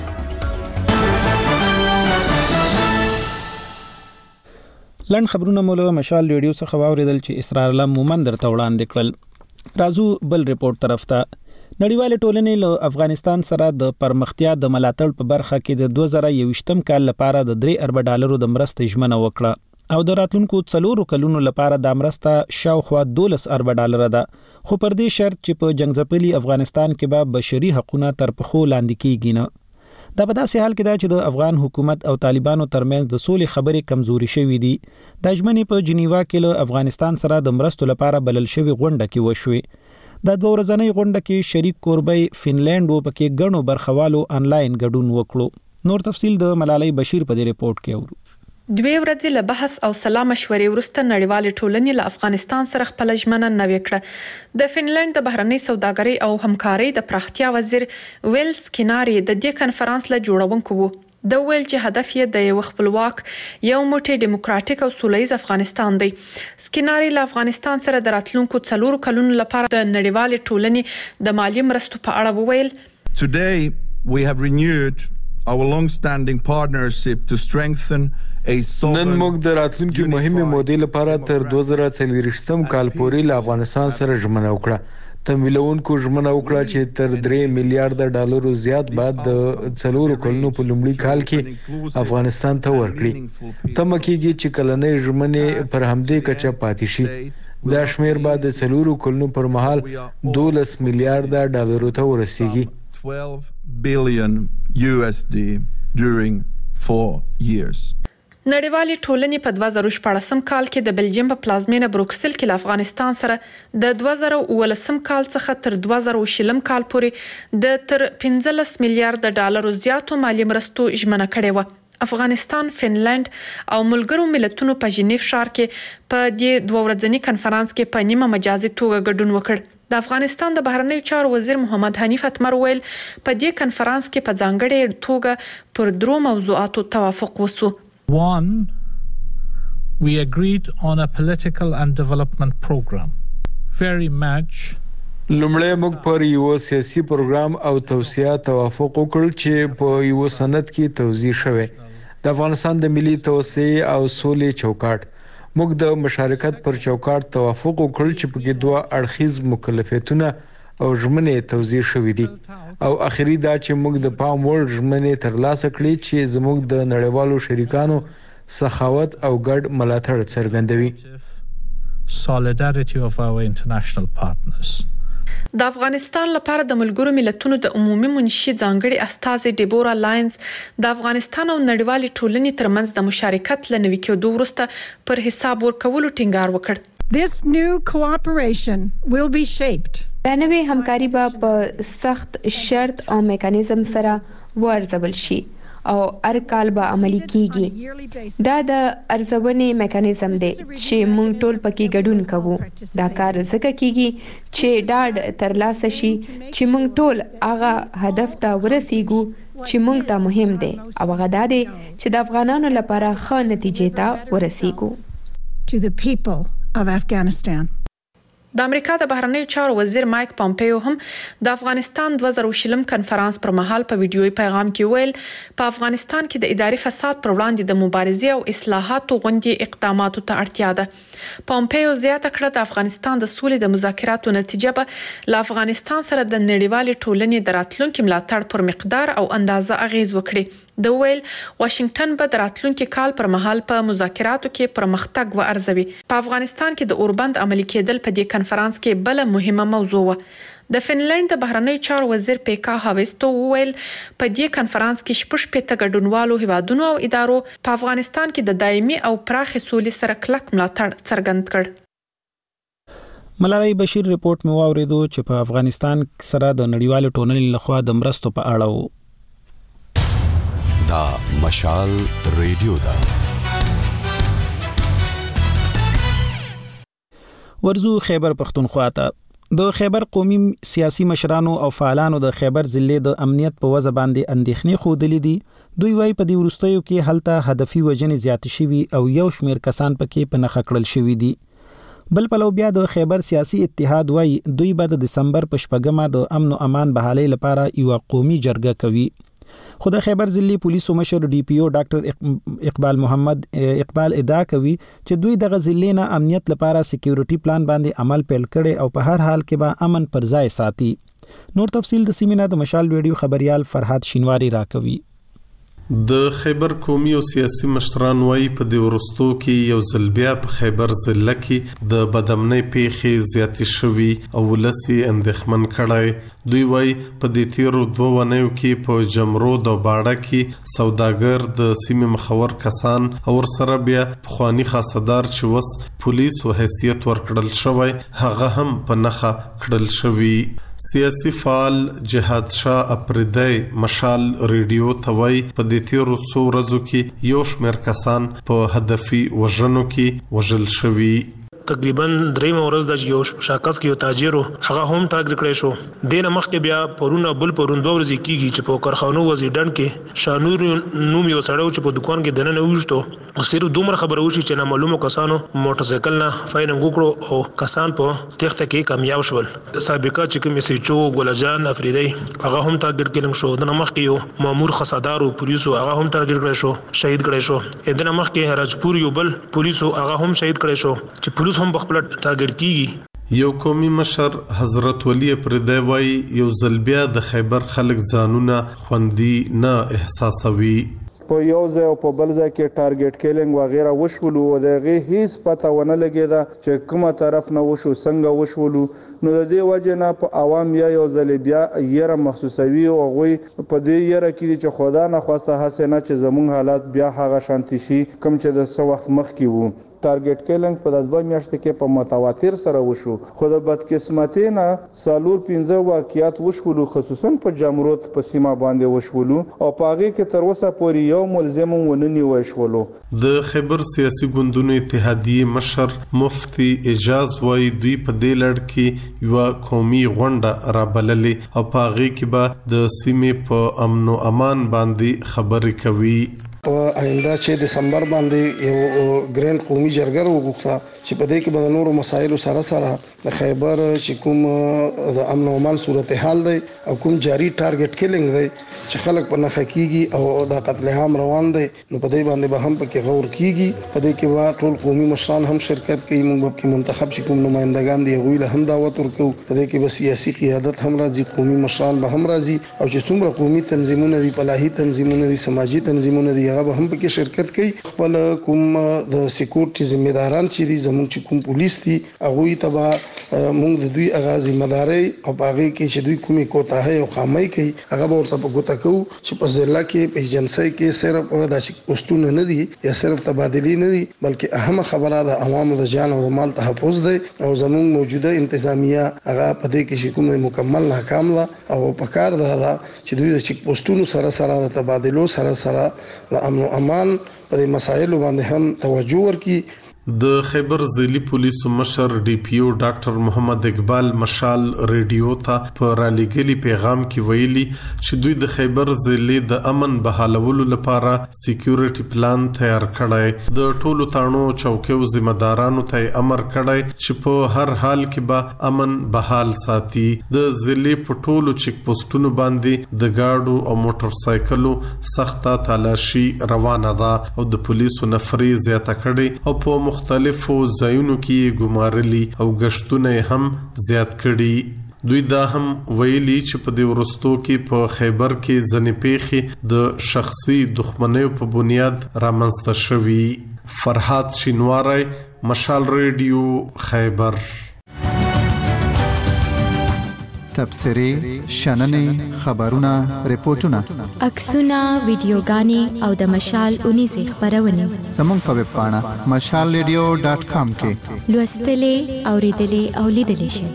لن خبرونه مولا مشال ریډیو څخه واوریدل چې اسرار الله مومن درته وړاندې کړل. رازو بل ریپورت طرف ته. نړیوال ټولنې له افغانستان سره د پرمختیا د ملاتړ په برخه کې د 2021 کال لپاره د $3 ارب د مرستې ژمنه وکړه او د راتلونکو 4 کلونو لپاره د مرسته شاوخوا $12 ارب ده، خو پر دې شرط چې په جنګ ځپلي افغانستان کې به بشري حقوقونه تر پښو لاندې کیږي نه. دا په داسې حال کې ده چې د افغان حکومت او طالبانو ترمنځ د سولې خبرې کمزوري شوې دي. د ژمنې په جنیوا کې له افغانستان سره د مرستو لپاره بلل شوی غونډه کې وشوې. د 2 ورځنۍ غونډه کې شریک کوربی فنلند او پکې ګڼو برخوالو انلاین ګډون وکړو. نور تفصیل د ملالۍ بشیر په دې ریپورت کې اورو. 2 ورځې له بحث او سلا مشورې وروسته نړیوال ټولنې له افغانستان سره خپل ژمنه نوې کړه. د فنلند د بهرنۍ سوداګرۍ او همکارۍ د پراختیا وزیر ویل سکیناری د دې کنفرانس له جوړونکو وو. د ویل چې هدف یې د یو خپلواک یو موټی دیموکراتیک او سولهییز افغانستان دی. سکیناری له افغانستان سره د راتلونکو 4 کلونو لپاره د نړیوال ټولنې د مالی مرستو په اړه وویل. Today we have renewed our long-standing partnership to strengthen نن موږ د راتلونکي مهمه مودې لپاره تر 2040 کال پورې له افغانستان سره ژمنه وکړه. تمویلونکو ژمنه وکړه چې تر $3 میلیارډ زیات بعد د 4 کلونو په لومړي کال کې افغانستان ته ورکړي. تمه کېږي چې کلنۍ ژمنې پر همدې کچه پاتې شي. دا شمیر بعد د 4 کلونو پر مهال $12 میلیارډ ته ورسیږي. $12 billion during 4 years. نړیوالې ټولنې په 2014 کال کې د بلجیم په پلازمینه بروکسل کې له افغانستان سره د 2019 کال څخه تر 2020 کال پورې د تر $15 میلیارډ زیاتو مالی مرستو ژمنه کړې و. افغانستان، فنلند او ملګرو ملتونو په ژنیف ښار کې په دې 2 ورځني کنفرانس کې په نیمه مجازي توګه ګډون وکړ. د افغانستان د بهرنیو چارو وزیر محمد حنیف اتمر ویل په دې کنفرانس کې په ځانګړي توګه پر درو موضوعاتو توافق وسو. One, we agreed on a political and development program. Very much لومړی موږ پر یو سیاسي پروګرام او توسعه توافق وکړ چې په یو سند کې توضیح شوی د افغانستان د ملي توسعه او سولې چوکاټ. موږ د مشارکت پر چوکاټ توافق وکړ چې په کې دوه اړخیز مکلفیتونه او ژمنې توضیح شوې دي او اخیری دا چې موږ د پام وړ ژمنې ترلاسه کړې چې زموږ د نړیوالو شریکانو سخاوت او ګډ ملاتړ څرګندوي. Solidarity of our international partners. د افغانستان لپاره د ملګرو ملتونو د عمومي منشي ځانګړي استازي ډیبورا لاینز د افغانستان او نړیوالې ټولنې ترمنځ د مشارکت لنوي کېدو وروسته پر حساب ورکولو ټینګار وکړ. This new cooperation will be shaped. دا نوې همکاري به په سخت شرط او میکانیزم سره وارزول شي او هر کال به عملي کیږي. دا د ارزونې میکانیزم دی چې موږ ټول پکې ګډون کوو. دا کار ځکه کیږي چې ډاډ ترلاسه شي چې موږ ټول هغه هدف ته ورسیږو چې موږ ته مهم دی او هغه دا دی چې د افغانانو لپاره ښه نتیجې ته ورسیږو. To the people of Afghanistan. د امریکا د بهرنیو چارو وزیر مایک پامپیو هم د افغانستان 2020 کنفرانس پر مهال په ویډیويي پیغام کې ویل په افغانستان کې د اداري فساد پر وړاندې د مبارزې او اصلاحاتو غونډې اقداماتو ته اړتیا ده. پامپیو زیاته کړه د افغانستان د سولې د مذاکراتو نتیجه به له افغانستان سره د نړیوالې ټولنې د راتلونکي ملاتړ پر مقدار او اندازه اغیز وکړي. د ویل واشنگټن به د راتلونکي کال پر مهال په مذاکراتو کې پرمختګ وارزوي. په افغانستان کې د اوربند عملي کېدل په دې کنفرانس کې بل مهمه موضوع و. د فنلند د بهرنیو چارو وزیر پیکا هاویستو ویل په دې کنفرانس کې 48 ګډونوالو هیوادونو او ادارو په افغانستان کې د دایمي او پراخې سولې سره کلک ملاتړ څرګند کړ. ملالۍ بشیر ریپورت مو واوریدو چې په افغانستان سره د نړیوالو ټولنې لخوا د مرستو په اړه وو. دا مشال ریډیو دا ورزو خیبر پختونخوا ته د خیبر قومي سیاسي مشرانو او فعالانو د خیبر ضلع د امنیت په وجه باندې اندېښنې خودلې دي. دوی وايي په دې ورستیو کې هلته هدفي وجنې زیات شوي او یو شمیر کسان پکې په نخښه کړل شوي دي. بل پلو بیا د خیبر سیاسي اتحاد وايي دوی به د دسمبر په شپږمه د امن او امان بحالۍ لپاره یو قومي جرګه کوي. خو د خیبر ضلعي پولیسو مشر ډي پی او ډاکټر اقبال محمد اقبال ادعا کوي چې دوی د ضلع نه امنیت لپاره سکیورټي پلان باندې عمل پیل کړي او په هر حال کې به امن پر ځای ساتي. نور تفصیل د سیمینار د مشال ویډیو خبريال فرحات شینواری راکوي. د خیبر قومي او سیاسي مشران وايي په دې ورستو کې یو ځل بیا په خیبر ضلع کې د بدامنۍ پیښې زیاتې شوي او ولسي اندېښمن کړی. دوی وايي په دې تیرو 2 ونیو کې په جمرود او باړه کې سوداګر د سیمې مخور کسان او سره بیا پخوانی خاصدار چې وس پولیسو حیثیت ورکړل شوی هغه هم په نخښه کړل شوی. سیاسي فعال جهاد شاه اپریدی مشال ریډیو توي په دې تیرو څو ورځو کې یو شمېر کسان په هدفي وژنو کې وژل شوي. تقریبا درېمه ورځ د یو شاکس کې یو تاجرو هغه هم ټارګټ کړی شو. دینه مخکې بیا پرونه بل پرون 2 ورځې کیږي چې په کارخانو وزیدن کې شانور نوم یو سړیو چې په دکان کې دننه وښتو او سیرو دومره خبره وشي چې نامعلومو کسانو موټر سایکل نه فایننګ وکړو او کسان په تخته کې کامیاب شول. سابقه چې کوم سيچو ګولجان افریدی هغه هم ټارګټ کړم شو. د مخکې یو مامور خصادارو پولیسو هغه هم ټارګټ کړی شو شهید کړی شو. د مخکې راجپور یو بل پولیسو هغه هم شهید کړی شو چې پولیس هم بخپل ټارګټ کیږي. یو قومي مشر حضرت ولی پردی وای یو ځل بیا د خیبر خلک ځانونه خوندي نه احساسوي. په یو ځای او په بل ځای کې ټارګټ کیلینګ وغیرہ وشولو او دغه هیڅ پته ونه لګیدا چې کومه طرف نه وشو څنګه وشولو. نو د دې وجه نه په عوام یو ځل بیا یره محسوسوي او غوي په دې یره کې چې خدا نه خواسته حسنه چې زمون حالات بیا هغه شانتي شي کوم چې د څو وخت مخ کې وو. ټارګټ کیلنګ په 2 میاشتو کې په متواتر سره وشو خو د بدقسمتۍ نه 4-5 واقعیات وشول خصوصا په جمرود په سیمه باندې وشول او په هغه کې تر اوسه پورې یو ملزم وننی وشولو. د خیبر سیاسي ګوندونو اتحادیه مشر مفتي اجاز وای دوی په دې لړ کې یو قومي غونډه رابللې او په هغه کې به د سیمې په امن او امان باندې خبرې کوي. په آینده چې دسمبر باندې یو ګرین قومي جرګه وغوښته چې په دې کې به نورو مسایلو سره سره د خیبر چې کوم د امن او امان صورتحال دی او کوم جاری ټارګټ کیلنګ دی چې خلک په نخښه کیږي او د قتل عام روان دی نو په دې باندې به هم پکې غور کیږي. په دې کې به ټول قومي مشران هم شرکت کوي. موږ به منتخب چې کوم نمائندگان دي هغوی له هم دعوت ورکوو. په دې کې به سیاسي قیادت هم راځي, قومي مشران به هم راځي او چې څومره قومي تنظیمونه دي, فلاحي تنظیمونه دي, سماجي تنظیمونه دي هغه به هم پکې شرکت کوي. خپل کوم د سکیورټي ذمہداران چې دي زموږ چې کوم پولیس دي هغوی ته به موږ د دوی هغه ذمہداري او هغه کې چې دوی کومې کوتاهي او خامۍ کوي هغه به ورته په ګوته کوو چې په ضلع کې په ایجنسۍ کې صرف د پوسټونه نه دي یا صرف تبادلې نه دي بلکې اهمه خبره د عوامو د جان او مال تحفظ دی او زموږ موجوده انتظامیه هغه په دې کې چې کومه مکمل ناکام ده او په کار ده چې دوی د چیک پوسټونو سره سره د تبادلو سره سره د امن او امان په مسایلو باندې هم توجه ورکړي. د خیبر ضلعي پولیسو مشر ډي پی او ډاکټر محمد اقبال مشال ریډیو ته په رالیګلی پیغام کې ویلي چې دوی د خیبر ضلع د امن بحالولو لپاره سکیورټي پلان تیار کړی. د ټولو تانو چوکیو ذمہدارانو ته امر کړی چې په هر حال کې به امن بحال ساتي. د ضلع په ټولو چیک پوسټونو باندې د گاډو او موټر سایکلو سخته تلاشي روانه ده او د پولیسو نفري زیاته کړي او په مختلفو ځایونو کې ګمارلي او غشتونه هم زیات کړي. دوی دا هم ویلي چې په دې ورستو کې په خیبر کې ځنې پیښې د شخصي دښمنیو په بنیاد رامنځته شوي. فرحات شینواری, مشال ریډیو, خیبر. تبصرې, شننې, خبرونه, ریپورتونه, عکسونه, ویډیوګانې او د مشال اونیزې خبرونه زموږ په ویب پاڼه mashalradio.com کې لوستلې, اوریدلې او لیدلې شئ.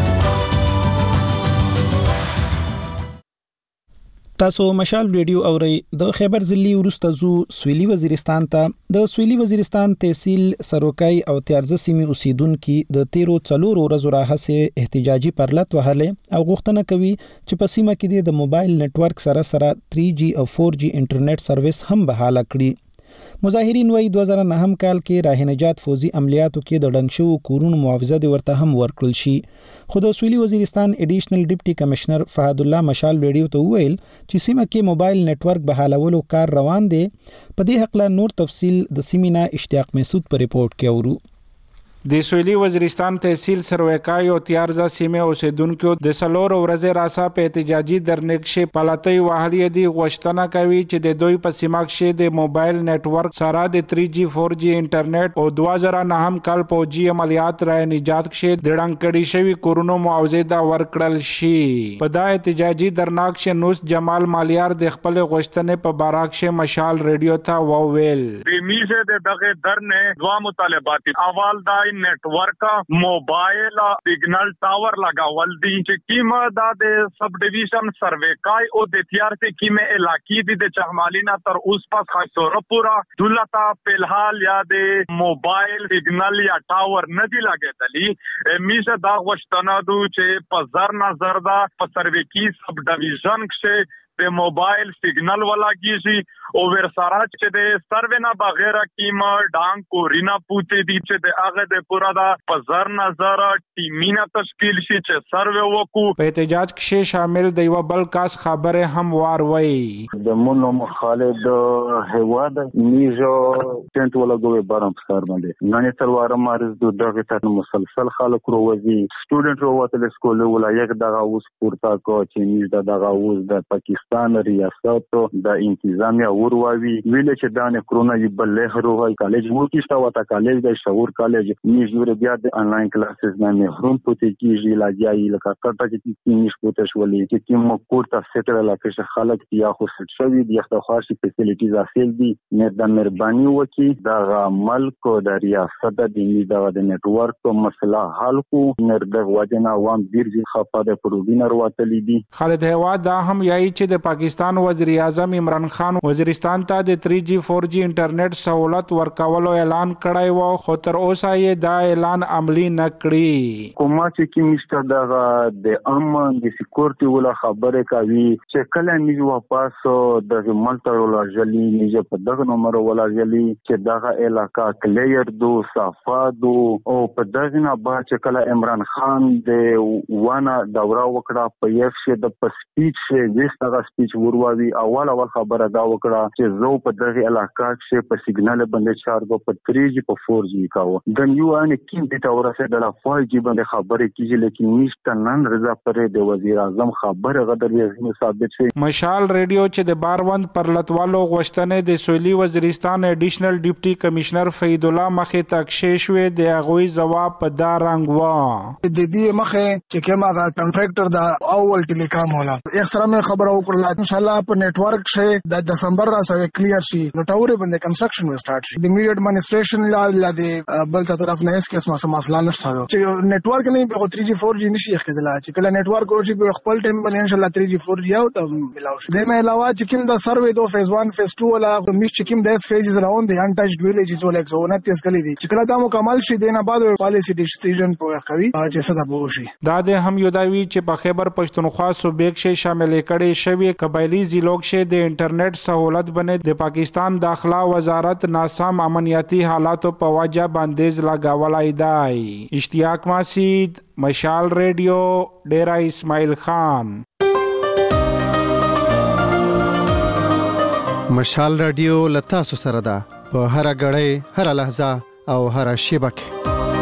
تاسو مشال ریډیو اورئ. د خیبر ضلعي وروسته زو سویلي وزیرستان ته. د سویلي وزیرستان تحصیل سروکای او تیارزه سیمې اوسیدونکو د 13 ورځو راهیسې احتجاجي پرلط وهلې او غوښتنه کوي چې په سیمه کې د موبایل نتورک سره 3G او 4G انټرنیټ سرویس هم بحاله کړي. مظاهرین وایي 2009 کال کې راه نجات فوزي عملیاتو کې د ډنګ شوو کورونو معاوضه د ورته هم ورکړل شي. خو د سویلي وزیرستان اډیشنل ډیپټي کمشنر فهد الله مشال ریډیو ته وویل چې سیمه کې موبایل نتورک بحالولو کار روان دی. په دې حق لا نور تفصیل د سیمینا اشتیاق مسعود په ریپورت کې اورو. د سویلي وزیرستان تحصیل سروکای او تیارزه سیمه اوسیدونکو د سلور ورځې راسا په احتجاجي درنکشه پالاتي وهلي دي. غوښتنه کوي چې د دوی په سیمه کې د موبایل نتورک سره د 3G 4G انټرنیټ او 2009 کال فوجي عملیات راه نجات کې د ډنګ کړي شوی کورونو معاوضه دا ورکړل شي. په دا احتجاجي درنکشه نوس جمال مالیار د خپل غوښتنې په باراکشه مشال ریډیو ته وویل. د میزه د دغه درنه دوا مطالبات اول دا نیټورک موبایل سیګنل ټاور لگاول دي چې کیمه د سب ډیویژن سروکای او د تیارته کیمه علاقې دي د چهمالینا تر اوس پاس خاصوره پورا دولتا په حال یا د موبایل سیګنل یا ټاور نه دی لګیدلی. میشه دا غوښتنه دو چې په زر نظر دا په سروکی سب ډیویژن کې د موبایل سیګنل ولاګیږي او ورسره چې د سروینا بغیر کیمه ډانګ کورینا پوتې دي چې د هغه د پورا دا په زر نظر ټیمینا تشکیل شي چې سروې وکړو. په احتجاج کې شامل د یو بل کاس خبره هم واروي. د مونږ مخالف هواد میجو ټنټ ولګوي بارم سر باندې نن تلوار مارز دغه ته مسلسل خلک روزي سټوډنټ وروته د سکول ولایت دغه اوس پورته کو چې میز دغه اوس د پاکستان پاکستان ریاست د انتظامیه ورواوی ویل چې دا نه کرونا یبل له هروي کالج وو کې شتا کالج د شعور کالج نیجور بیا د انلاین کلاسز نه محروم پته کیږي لاګي لکه کټه کې نش پته شولې چې کوم کوټه سټر لا کې خلک یا خو سټ شوی د اختخاشي فیسیلیټیز حاصل دي نه د مهرباني وکي د ملک د ریاست د نېټ ورک مسله حل کو نر د وجنا عوام ډیر خفه د پروبینر واتلی دي. خالد هواد دا هم یایي چې د پاکستان وزیر اعظم عمران خان وزیرستان ته د 3G 4G انټرنیټ سہولت ورکولو اعلان کړی و خو تر اوسه یې دا اعلان عملی نه کړی. کومه چې کیمشته د امن د سکیورټي ولا خبره کوي چې کله نیو واپس د ملتر ولا جلی نیجه په دغه نمبر ولا جلی چې دغه علاقہ کلیر دو صفادو او په دغه نه با چې کله عمران خان د وانا دوره وکړه په یو شی د سپیچ وستغه سپیچ ورواوی اول خبره دا وکړه چې زه په دغه علاقہ کې په سیګنال باندې چارګو په 3G په 4G کاوه د نیو ان کې د تورسه د 5G باندې خبره کیږي لیکن نشته نن رضا پرې د وزیر اعظم خبره غدر یې ثابت شي. مشال ریډیو چې د باروند پرلتوالو غوښتنې د سویلي وزیرستان اډیشنل ډیپټي کمشنر فید الله مخې تکشې شوې د هغوی جواب په دا رنګ و د دې مخه چې کومه دا کنټراکټر دا اول ټیلیکام ولا اکثره مې خبره وکړه ان شاء الله په نیټ ورک شي د دسمبر راځي کلیر شي نو ټاورې باندې کنستراکشن و سٹارټ شي د میډیا ایڈمنسټریشن لا د بل طرف نه اس کې مسله نشته چې نیټ ورک نه به 3G 4G نشي اخیدل چې کله نیټ ورک ورشي په خپل ټیم باندې ان شاء الله 3G 4G او ته ملاوي شي. د نه علاوه چې کوم د سروې دو فیز 1 فیز 2 ولا مش چې کوم د فیزز راوند دی انټاچډ ویلیجز ول 129 کلی دي چې کله دا مکمل شي دینه بعد پالیسی ډیسیژن په کوي چې څه د بوشي. دا د هم یوداوی چې په خیبر پښتونخوا صوبې کې شامل کړي شوی قبایلی ضلعو کې د انټرنیټ سہولت باندې د پاکستان داخله وزارت ناسم امنیتی حالاتو په وجه باندې لګاولای دی. اشتیاق ماسید مشال ریډیو ډیرا اسماعیل خان. مشال رادیو لتا سره ده په هر غړې هر لحظه او هر شیبه کې.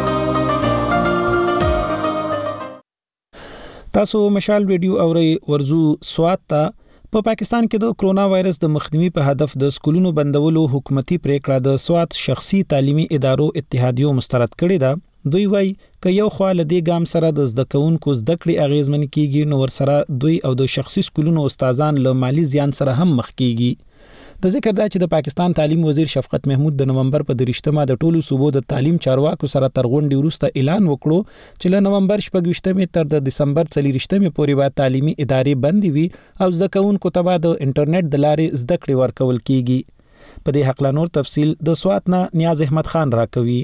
تاسو مشال ویډیو اوري ورزو سوات ته په پاکستان کې د کرونا وایرس د مخنیوي په هدف د سکولونو بندولو حکومتي پریکړه د سوات شخصي تعلیمي ادارو اتحادیو مسترد کړې ده. دوی وایي ک یو خوا له دې ګام سره د زده کوونکو زده کړې اغیزمن کیږي نو ور سره دوی او د شخصي سکولونو استادان له مالی زیان سره هم مخ کیږي. د ذکر دا چې د پاکستان تعلیم وزیر شفقت محمود د نومبر په 23مه د ټولو صوبو د تعلیم چارواکو سره تر غونډې وروسته اعلان وکړو چې له نومبر 28مه تر د دسمبر 30مه پورې به تعلیمي ادارې بندي وي او زده کوونکو ته به د انټرنیټ د لارې زده کړې ورکول کیږي. په دې حق لا نور تفصیل د سوات نه نیاز احمد خان راکوي.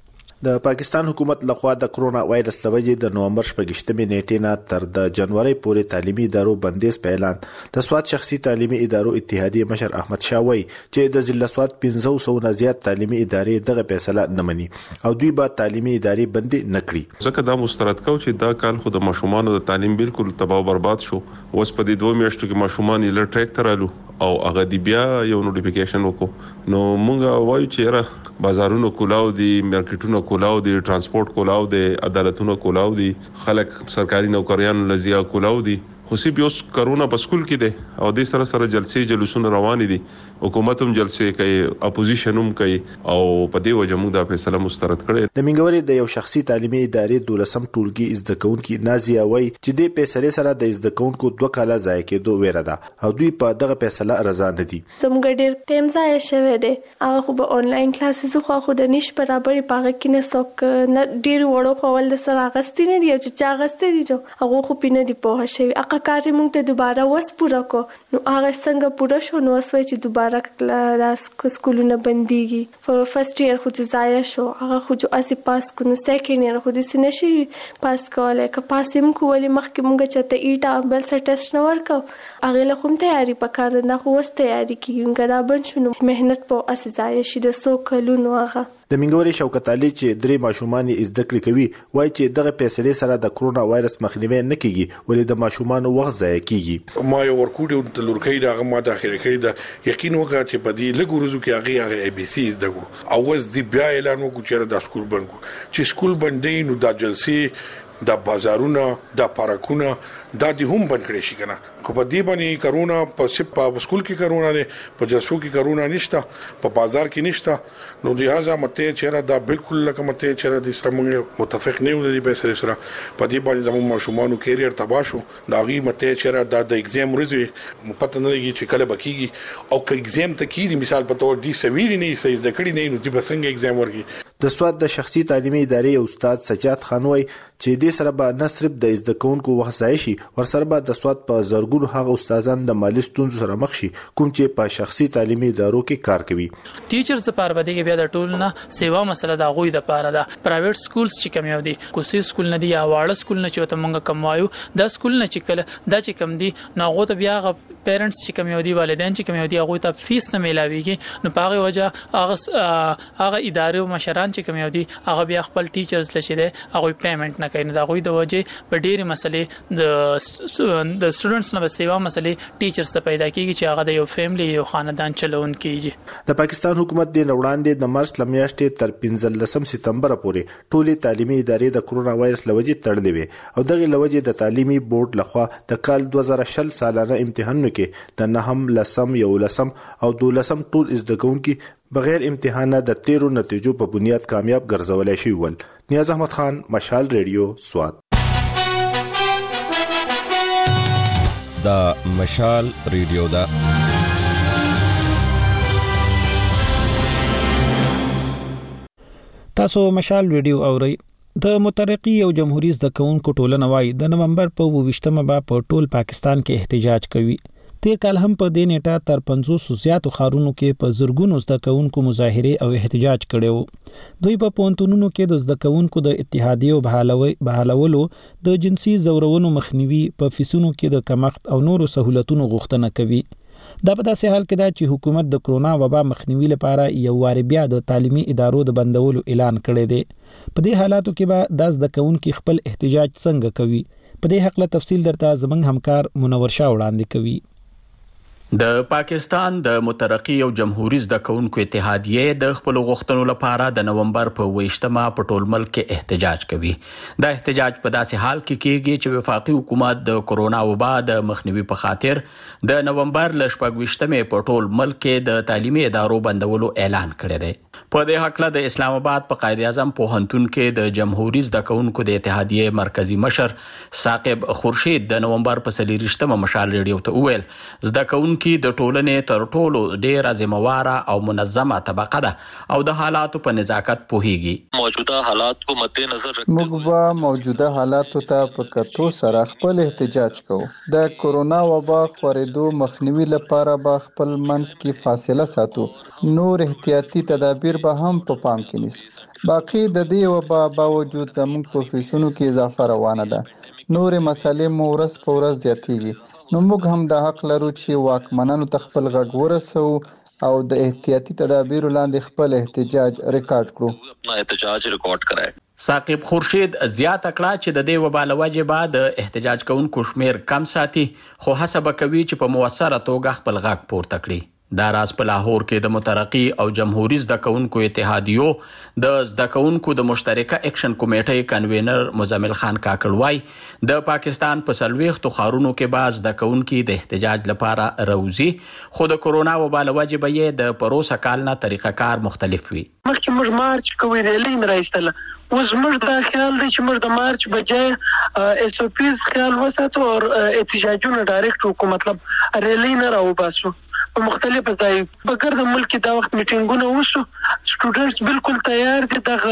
د پاکستان حکومت لخوا د کرونا وایرس لوجې د نومبر 28مې نیټې نه تر د جنوري پورې تعلیمي ادارو بندیز په اعلان د سوات شخصي تعلیمي ادارو اتحادیه مشر احمد شاوی چې د ضلع سوات 500 نه زیات تعلیمي ادارې دغه فیصله نه مني او دوی به تعلیمي ادارې بندي نه کړي. ځکه دا مسترد کو چې دا کال خو د ماشومان د تعلیم بالکل تباہ برباد شو. اوس په دې 2 میاشتو کې ماشومان یې ل ټریک ترالو او هغه دی بیا یو نوټیفیکیشن وکړو نو مونږ وایو چې را بازارونو کولاو دي مارکیټونو کولاو دي ترانسپورت کولاو دي عدالتونو کولاو دي خلک سرکاري نوکریان لزیا کولاو دي خو سی بیوس کرونا په سکول کې دي او د سره جلسې جلوسونه روان دي حکومت هم جلسې کوي اپوزیشن هم کوي او په دې وجه موږ دا فیصله مسترد کړې. د منګوري د یو شخصي تعلیمي ادارې 12 ټولګي زده کوونکي نازیه وای چې د فیصله سره د زده کوونکو 2 کاله ځای کېدو ویره ده او دوی په دغه فیصله رضا نه دي. زموږ ډېر ټیم ځای شوی دی هغه خو په انلاین کلاسز خو د نش برابر پاغه کې نه څوک نه ډېر وړو خول د سره غستې نه دی چې چا غستې دي هغه خو پینې دی په شوی اقا کار موږ ته دوباره وس پورا کو نو هغه څنګه پورا شو نو وسوي چې دوباره کلاس سکولونه بنديږي. په فرست ایئر خو ځای شو هغه خو جو اسی پاس کو نو سیکنډ ایئر خو د سنشي پاس کوله ک پاسیم کو ولې مخکې موږ چته ایټا بل سر ټیسټ نه ورکو هغه له کوم تیاری پکار نه خو وس تیاری کیږي غرابن شنو مهنت په اسی ځای شي د سو کلونو هغه. د منګوري شوکت علي چې درې ماشومان زده کړې کوي وایي چې دغه فیصله سره د کرونا وایرس مخنیوي نه کیږي ولې د ماشومان وخت ضایع کیږي. ما یو ورکوټ د لورکۍ دغه ما د اخیری کړی د یقین وکړه چې په دې لګو روزو کې هغه ای بي سي زده کړو او وس دی بیا اعلان وکړ چې د سکول بند کو چې سکول بندې نو د جلسې د بازارونه د پارکونه د دې هم بند کړی شي کنه کو په دې باندې کرونا په سکول کې کرونا نه په جرسو کې کرونا نشته په بازار کې نشته نو لہذا مته چیرې دا بالکل لکه مته چیرې د سره موږ متفق نه ولې به سره په دې باندې زموږ ماشومان کیریئر تباہ شو دا غي مته چیرې د ایگزام ورځي پته نه لګي چې کله بکیږي او که ایگزام ته کیږي مثال په تور دي سویری نه سې د کړي نه نو دې بسنګ ایگزام ورګي د سواد د شخصي تعلیمي ادارې استاد سجاد خان وای چې دې سره به نه صرف د زده کوونکو وخت ضایع شي ورسره به د سواد په زرګونو هغه استادان د مالی ستونزو سره مخ شي کوم چې په شخصي تعلیمي ادارو کې کار کوي. ټیچرز لپاره به د بیا د ټول نه سیوا مسله د غوي د لپاره ده. پرایویټ سکولز چې کم یو دي کوسي سکول نه دی یا واړه سکول نه چې ته مونږ کم وایو د سکول نه چې کله د چې کم دي نو غو ته بیا پیرنټس چې کم یو دي والدین چې کم یو دي هغه ته فیس نه ملاويږي نو په هغه وجه هغه ادارې او مشران چې کم یو دي هغه بیا خپل ټیچرز لشي دي هغه پیمنٹ نه کوي نو دا غوي د وجه په ډېری مسلې د سټوډنټس نه سیوا مسلې ټیچرز ته پیدا کیږي چې هغه د یو فیملی یو خاندان چلون کیږي. د پاکستان حکومت د وړاندې د مارچ لمیاشتې تر 15 سپتمبر پورې ټولې تعلیمي ادارې د کورونا وایرس لوجې تړلې وي او دغه لوجې د تعلیمي بورډ لخوا د کال 2020 سالانه امتحانونو کې د 9 لسم یو لسم او 12 ټول زده کوونکي بغیر امتحانه د 13 نتیجو په بنیاد کامیاب ګرځولای شي ول. نیاز احمد خان مشال ریډیو سواد. دا مشال ریډیو دا تاسو مشال ریډیو اورئ. د مترقي او جمهوریت زده کوونکو ټولنه وايي د نومبر په 28مه به په ټول پاکستان کې احتجاج کوي. تیر کال هم په دې نیټه تر 500 زیاتو ښارونو کې په زرګونو زده کوونکو مظاهره او احتجاج کړي. دوی په پونتونونو کې د زده کوونکو د اتحادیو بحالولو د جنسي زورونو مخنیوي په فیسونو کې د کمښت او نورو سہولتونو غوښتنه کوي. دا په داسې حال کې ده چې حکومت د کرونا وبا مخنیوي لپاره یو وار بیا د تعلیمي ادارو د بندولو اعلان کړی دی. په دې حالاتو کې به د زده کوونکو خپل احتجاج څنګه کوي؟ په دې حق له تفصیل درته زمنګ همکار منور شاه وړاندې کوي. د پاکستان د مترقي او جمهوریت زده کوونکو اتحادیه د خپل غوښتنو لپاره د نومبر په 28مه په ټول ملک کې احتجاج کوي. دا احتجاج په داسې حال کې کیږي چې وفاقي حکومت د کرونا وبا د مخنیوي په خاطر د نومبر ل 28مه په ټول ملک کې د تعلیمي ادارو بندولو اعلان کړی دی. په دې حق له د اسلام آباد په قائد اعظم پوهنتون کې د جمهوریت زده کوونکو د اتحادیه مرکزی مشر ثاقب خورشید د نومبر په 23مه مشال ریډیو ته وویل زده کوونکو کې د ټولنې تر ټولو ډېر ذمہواره او منظمه طبقه ده او د حالاتو په نزاکت پوهیږي. موجوده حالات کو مد نظر رکھتے موږ به موجوده حالاتو ته په کتو سره خپل احتجاج کوو. د کورونا وبا خورېدو مخنیوي لپاره به خپل منځ کې فاصله ساتو. نور احتیاطي تدابیر به هم په پام کې نیسو. باقي د دې وبا باوجود زموږ په فیسونو کې اضافه روانه ده. نور مسالې مو ورځ په ورځ زیاتېږي. نو موږ هم د حق لرو چې واکمنانو ته خپل غږ ورسو او د احتیاطي تدابیرو لاندې خپل احتجاج ریکارډ کړو. اپنا احتجاج ریکارډ کړای. ثاقب خورشید زیات کړه چې د دې وبا له وجې بعد احتجاج کوونکو شمیر کم ساتي خو حسب کوي چې په موثره توګه خپل غږ پورته کړي. دا راز په لاهور کې د مترقي او جمهوریت زده کوونکو اتحادیو د زده کوونکو د مشترکه اکشن کمیټې کنوینر مزمل خان کاکړ وای د پاکستان په 40 خارونو کې باز زده کوونکو د احتجاج لپاره روزي خو د کرونا وبا له وجې به د پروسه کال نه طریقه کار مختلف وي. مخکې موږ مارچ کوي ریلی نه راځله اوس موږ دا خیال دی چې موږ د مارچ بجای اس او پیز خیال وساتو او احتجاجونه ډایرکټ وکړو مطلب ریلی نه راوباسو په مختلفو ځای بغیر د ملک دا وخت میټینګونه وشو سټوډنټس بالکل تیار دي د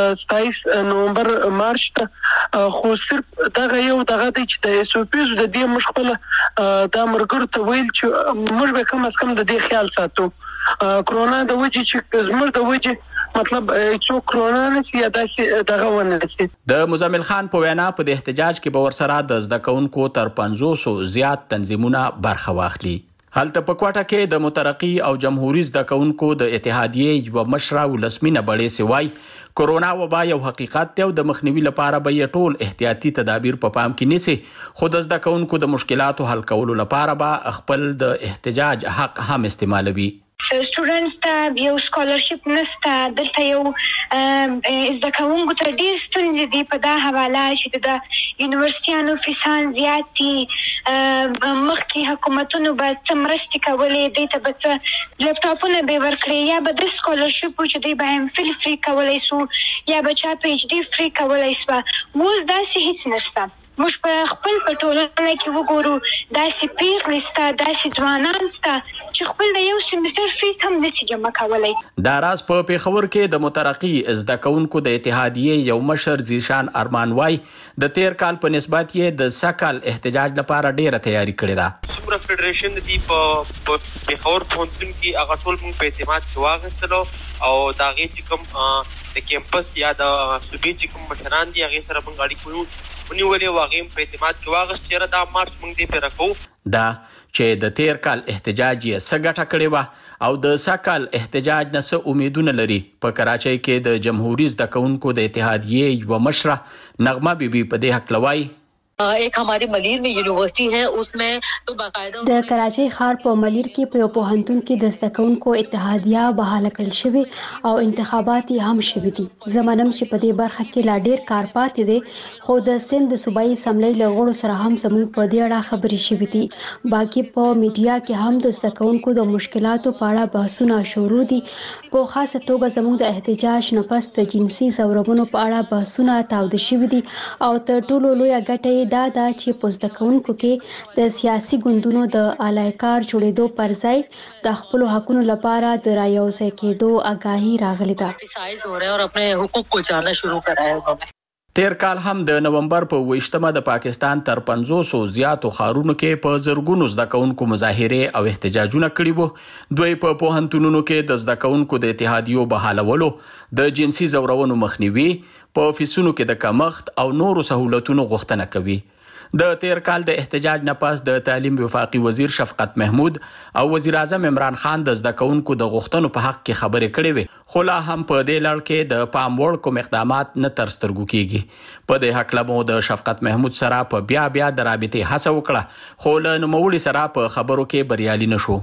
27 نومبر مارچ ته خو صرف دا یو دغه دی چې د اس او پیز د دې مشکل د مرګر ته ویل چې موږ به کم از کم د دې خیال ساتو کرونا د وجې چې زموږ د وجې مطلب چې کرونا نسی یا دغه ونه نسی. د مزمل خان په وینا په د احتجاج کې به ورسره د زده کوونکو تر 500 زیات تنظیمونه برخه واخلي. هلته په کوټه کې د مترقي او جمهوریت زده کوونکو د اتحادیې یو مشره ولسمینه بړې سوای کرونا وبا یو حقیقت دی او د مخنیوي لپاره به ټول احتیاطي تدابیر په پام کې نیسي خو د زده کوونکو د مشکلاتو حل کولو لپاره به خپل د احتجاج حق هم استعمالوي. سټوډنټس ته یو سکالرشپ نشته، دلته یو زده کوونکو ته ډېر ستونزې دي په دا حواله چې د یونیورسيټیانو فیسان زیات دي. مخکې حکومتونو به څه مرستې کولې، دوی ته به څه لیپټاپونه به ورکړي، یا به د سکالرشپ چې دوی به MPhil فری کولی سو، یا به چا PhD فری کولی سو. اوس داسې هیڅ نشته. موږ په خپل په ټولنه کې وګورو داسې پیغلې شته، داسې ځوانان شته چې خپل د یو سیمستر فیس هم نشي جمع کولی. دا راز په پیښور کې د مترقي زده کوونکو د اتحادیې یو مشر زیشان ارمان وای د تیر کال په نسبت یې د سکل احتجاج لپاره ډیره تیاری کړې ده. څومره فدریشن دي په پیښور پوهنتون کې هغه ټول موږ په اعتماد کې واغستلو او دا غي چې کوم د کیمپس یا د صوبې چې کوم مشران دي هغه سره موږ اړیکې ونیولې واغیم په اعتماد کې واغست چې دا مارچ موږ دې پر راکو. دا چې د تیر کال احتجاج یې سګټه کړې و او د سکل احتجاج نه څه امیدونه لري. په کراچۍ کې د جمهوریت زده کوونکو د اتحادیې یو مشره نغمه بیبي په دې حق لوي. एक हमारे मलिर में यूनिवर्सिटी है, उसमें तो बाकायदा د کراچۍ ښار په ملیر کې په پوهنتون کې د زده کوونکو اتحادیه بحاله کړل شوې او انتخابات هم شوي دي. زمونږ چې په دې برخه کې لا ډیر کار پاتې دی، خو د سند صوبایي اسمبلی له غړو سره هم زموږ په دې اړه خبرې شوي دي. باقي په میډیا کې هم د زده کوونکو د مشکلاتو په اړه بحثونه شروع دي. په خاصه توګه زموږ د احتجاج نه پس د جنسي ځورونو په اړه بحثونه تاوده شوي دي او تر ټولو لویه ګټه دا دا چې په زده کوونکو کې د سیاسي ګوندونو د الایکار جوړېدو پر ځای د خپل حقونو لپاره د رايوځای کېدو آگاهي راغلې ده हो रहे हैं और अपने हुकूक को जानना शुरू करा है उन्होंने. تیر کال هم د نومبر په 28مه د پاکستان تر 500 زیاتو ښارونو کې په زرګونو زده کوونکو مظاهره او احتجاجونه کړي وو. دوی په پوهنتونونو کې د زده کوونکو د اتحادیو بحالولو، د جنسي ځورونو مخنیوي، په فیسونو کې د کمښت او نورو سہولتونو غوښتنه کوي. د تیر کال د احتجاج نه پس د تعلیم وفاقي وزیر شفقت محمود او وزیر اعظم عمران خان د زده کوونکو د غوښتنو په حق کې خبرې کړې وې، خو لا هم په دې لړ کې د پام وړ کوم اقدامات نه تر سترګو کیږي. په دې حق لمو د شفقت محمود سره په بیا د رابطې هڅه وکړه، خو له نوموړي سره په خبرو کې بریالي نشو.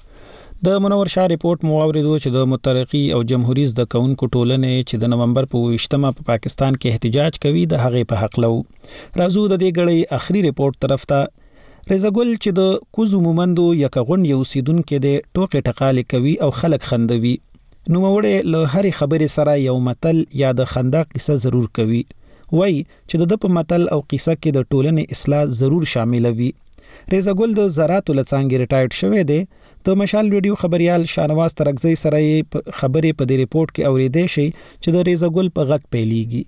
د منور شاه ریپورت مو اوریدو چې د مترقي او جمهوریت د کونکو ټولنې چې د نومبر په 28مه په پاکستان کې احتجاج کوي د هغې په حق لو. راځو د دې غړي اخري ریپورت طرف ته. رضا ګل چې د کوزو مومندو یکغون یو سیدونکو د ټوکې ټقالې کوي او خلک خندوي. نو موړې له هرې خبرې سره یو متل یا د خندا قصه ضرور کوي. وای چې د په متل او قصه کې د ټولنې اصلاح ضرور شامل وي. رضا ګل د زراعت لڅانګي ریټایرډ شوی دی. د مشال ویډیو خبريال شانواز ترغزی سره خبرې په دې ریپورت کې اوریدې شي چې د رضا ګل په غږ پیلېږي.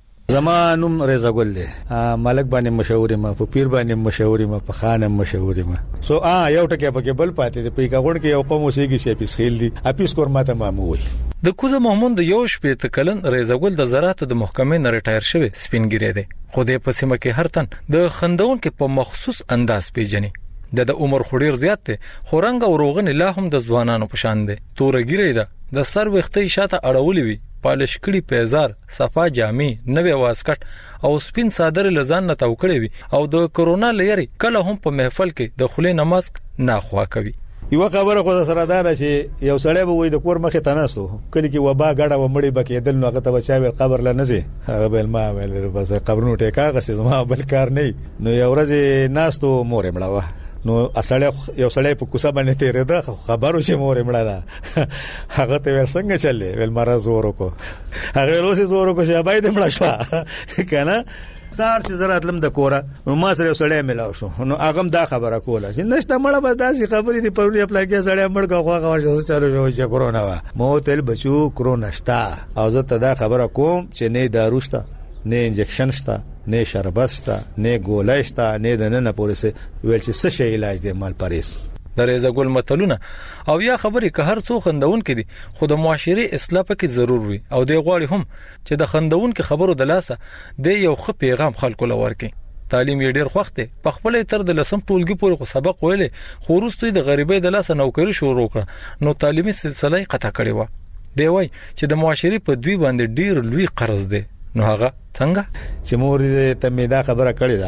زمانوم رضا ګل دی، ملک باندې مشهور ما، په پیر باندې مشهور ما، په خانم مشهور ما. سو یو ټکی پکې بل پاتې دی. په کاغون کې یو قوم اوسېږي چې اپیس خېل دي، اپیس کورماته مامو وي. د کوزه محمود یو شپې تکلن رضا ګل د زراعت د محکمې نه ریټایر شوی سپینګری دی، خو د پسمه کې هر تن د خندون کې په مخصوص انداز پیژني. د عمر خډیر زیات دی، خو رنګ او روغن لا هم د ځوانانو په شان دی. تورګیری ده، د سر وختې شاته اړولې وي، پالش کړي پیزار، صفا جامې، نوې واسکټ او سپین صادر لزان نه توکړي وي او د کرونا لري کله هم په محفل کې د خلې نماز نه خوا کوي. یو خبره خو سره دا چې یو سړی به وي د کور مخې ته ناستو، کله کې وبا غړه و مړی بکېدل نو هغه ته بچا ویل قبر لا نه زی، هغه بل ما ویل بس قبرونو ټیکا غسه زما بل کار نه. نو یو ورځ ناستو مورې مړه نو اصله یو سړی په کوڅه باندې تیرې ده، خبرو چې مورې مړه ده. هغه ته ور څنګه چلې ویل مرز زور وکړو، هغه له سې زور وکړو چې باید مړه شو کنه. سار چې زراعت لم د کوره نو ما سره یو سړی ملاو شو، نو هغه دا خبره کوله چې نشته مړه بس داسې خبرې دي پرونی خپل کې سړی مړ کا خو ورشه چالو شو چې کرونا وا مو تل بچو کرونا شتا او زه ته دا خبره کوم چې نه دارو شته، نه انجکشن شته، نه شربت شته، نه ګولای شته، نه د نن پولیس ویل چې څه شی علاج دی مال پریس. د رضا ګل متلونه او یا خبرې که هر څو خندون کې دي، خو د معاشري اصلاح پکې ضرور وي او د غواړي هم چې د خندون کې خبرو د لاسه د یو ښه پیغام خلکو لور کې. تعلیم یې ډیر خوښ دی، په خپل تر د لسم ټولګي پورې سبق ویلې، خو وروسته د غریبۍ د لاسه نوکری شروع کړه نو تعلیمي سلسله قطع کړې و. دی وای چې د معاشري په دوی باندې ډیر لوی قرض دی. نو هغه څنګه چې مور ته مې دا خبره کړې ده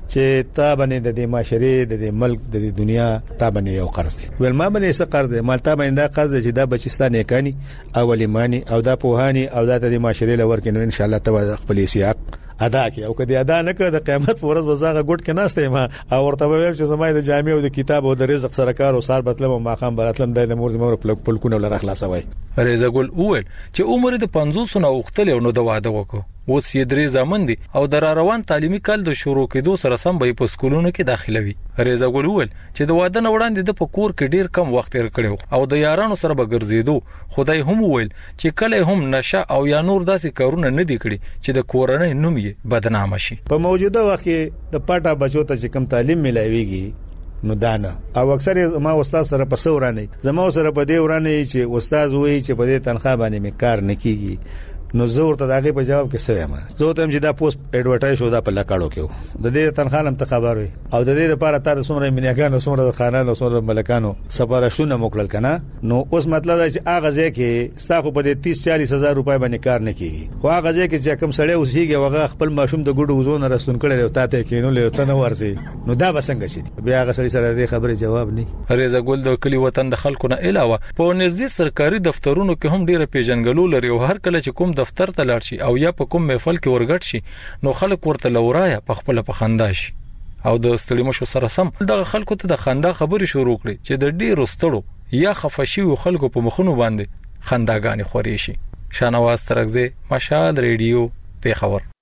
چې تا باندې د دې معاشره د ملک د دنیا تا باندې یو قرض دی ول ما باندې څه قرض دی مال تا باندې دا قرض چې دا بچستان کانی اولی مانی او دا پوهانی او دا د معاشره لور کې ان شاء الله ته خپل سیاق ادا کی او کدی ادا نه کړ د قیامت ورځ وزاغه ګټ کې ناشته ما او ورته ویل چې زمای د جامع او د کتاب او د رزق سره کار او سار بتلم او ماقام براتلم د مور زمور پلکونه لر خلاصوي رضا ګل اول چې عمر د 500 نه وختل نو د واده وکړو اوس یې درې ځامن دي او د روان تعلیمي کال د شروع کېدو سره سم به په سکولونو کې داخلوي رضا ګل اول چې د واده نه وړاندې د پکور کې ډیر کم وخت تیر کړو او د یارانو سره به ګرځېدو خدای هم ویل چې کله هم نشه او یا نور داسې کارونه نه دي کړی چې د کورنۍ نوم یې بدنامه شي په موجوده وخت کې د پټا بچو ته چې کم تعلیم ملایويږي نو دانا او اکثر ما استاد سره په سورانه زما سره په دې ورانه چې استاد وایي چې په دې تنخواه باندې مې کار نکېږي نو زور ته داغه په جواب کې سوي ما زه ته چې دا پوسټ اډورټایز شو دا په لکاړو کې د دې تنخواه هم ته خبر وي او د دې لپاره تاسو څومره منیاګانو څومره خانانو څومره ملکانو سفارښتونه موکلل کنه نو اوس مطلب دا چې هغه ځای کې ستاسو په دې 30-40 هزار روپۍ باندې کار نه کیږي خو هغه ځای کې چې کوم سړی اوسېږي هغه خپل ماشوم د ګډو وزونه رسون کړي او تاته کینو له تنه ورسي نو دا بسنګ شي بیا هغه سړی سره دې خبره جواب نه رضا ګل د کلی وطن د خلکو نه علاوه په نږدې سرکاري دفترونو کې هم ډیره پیژنګلو لري او هر کله چې کوم دفتر ته لاړ شي او یا په کوم محفل کې ورګټ شي نو خلک ورته لورایا په خپل په خندا شي او د ستړي مشو سره سم دغه خلکو ته د خندا خبرې شروع کړي چې د ډیرو ستړو یا خفشي خلکو په مخونو باندې خنداګانې خوري شي. شانواز ترغزه مشال ریډیو پیښور.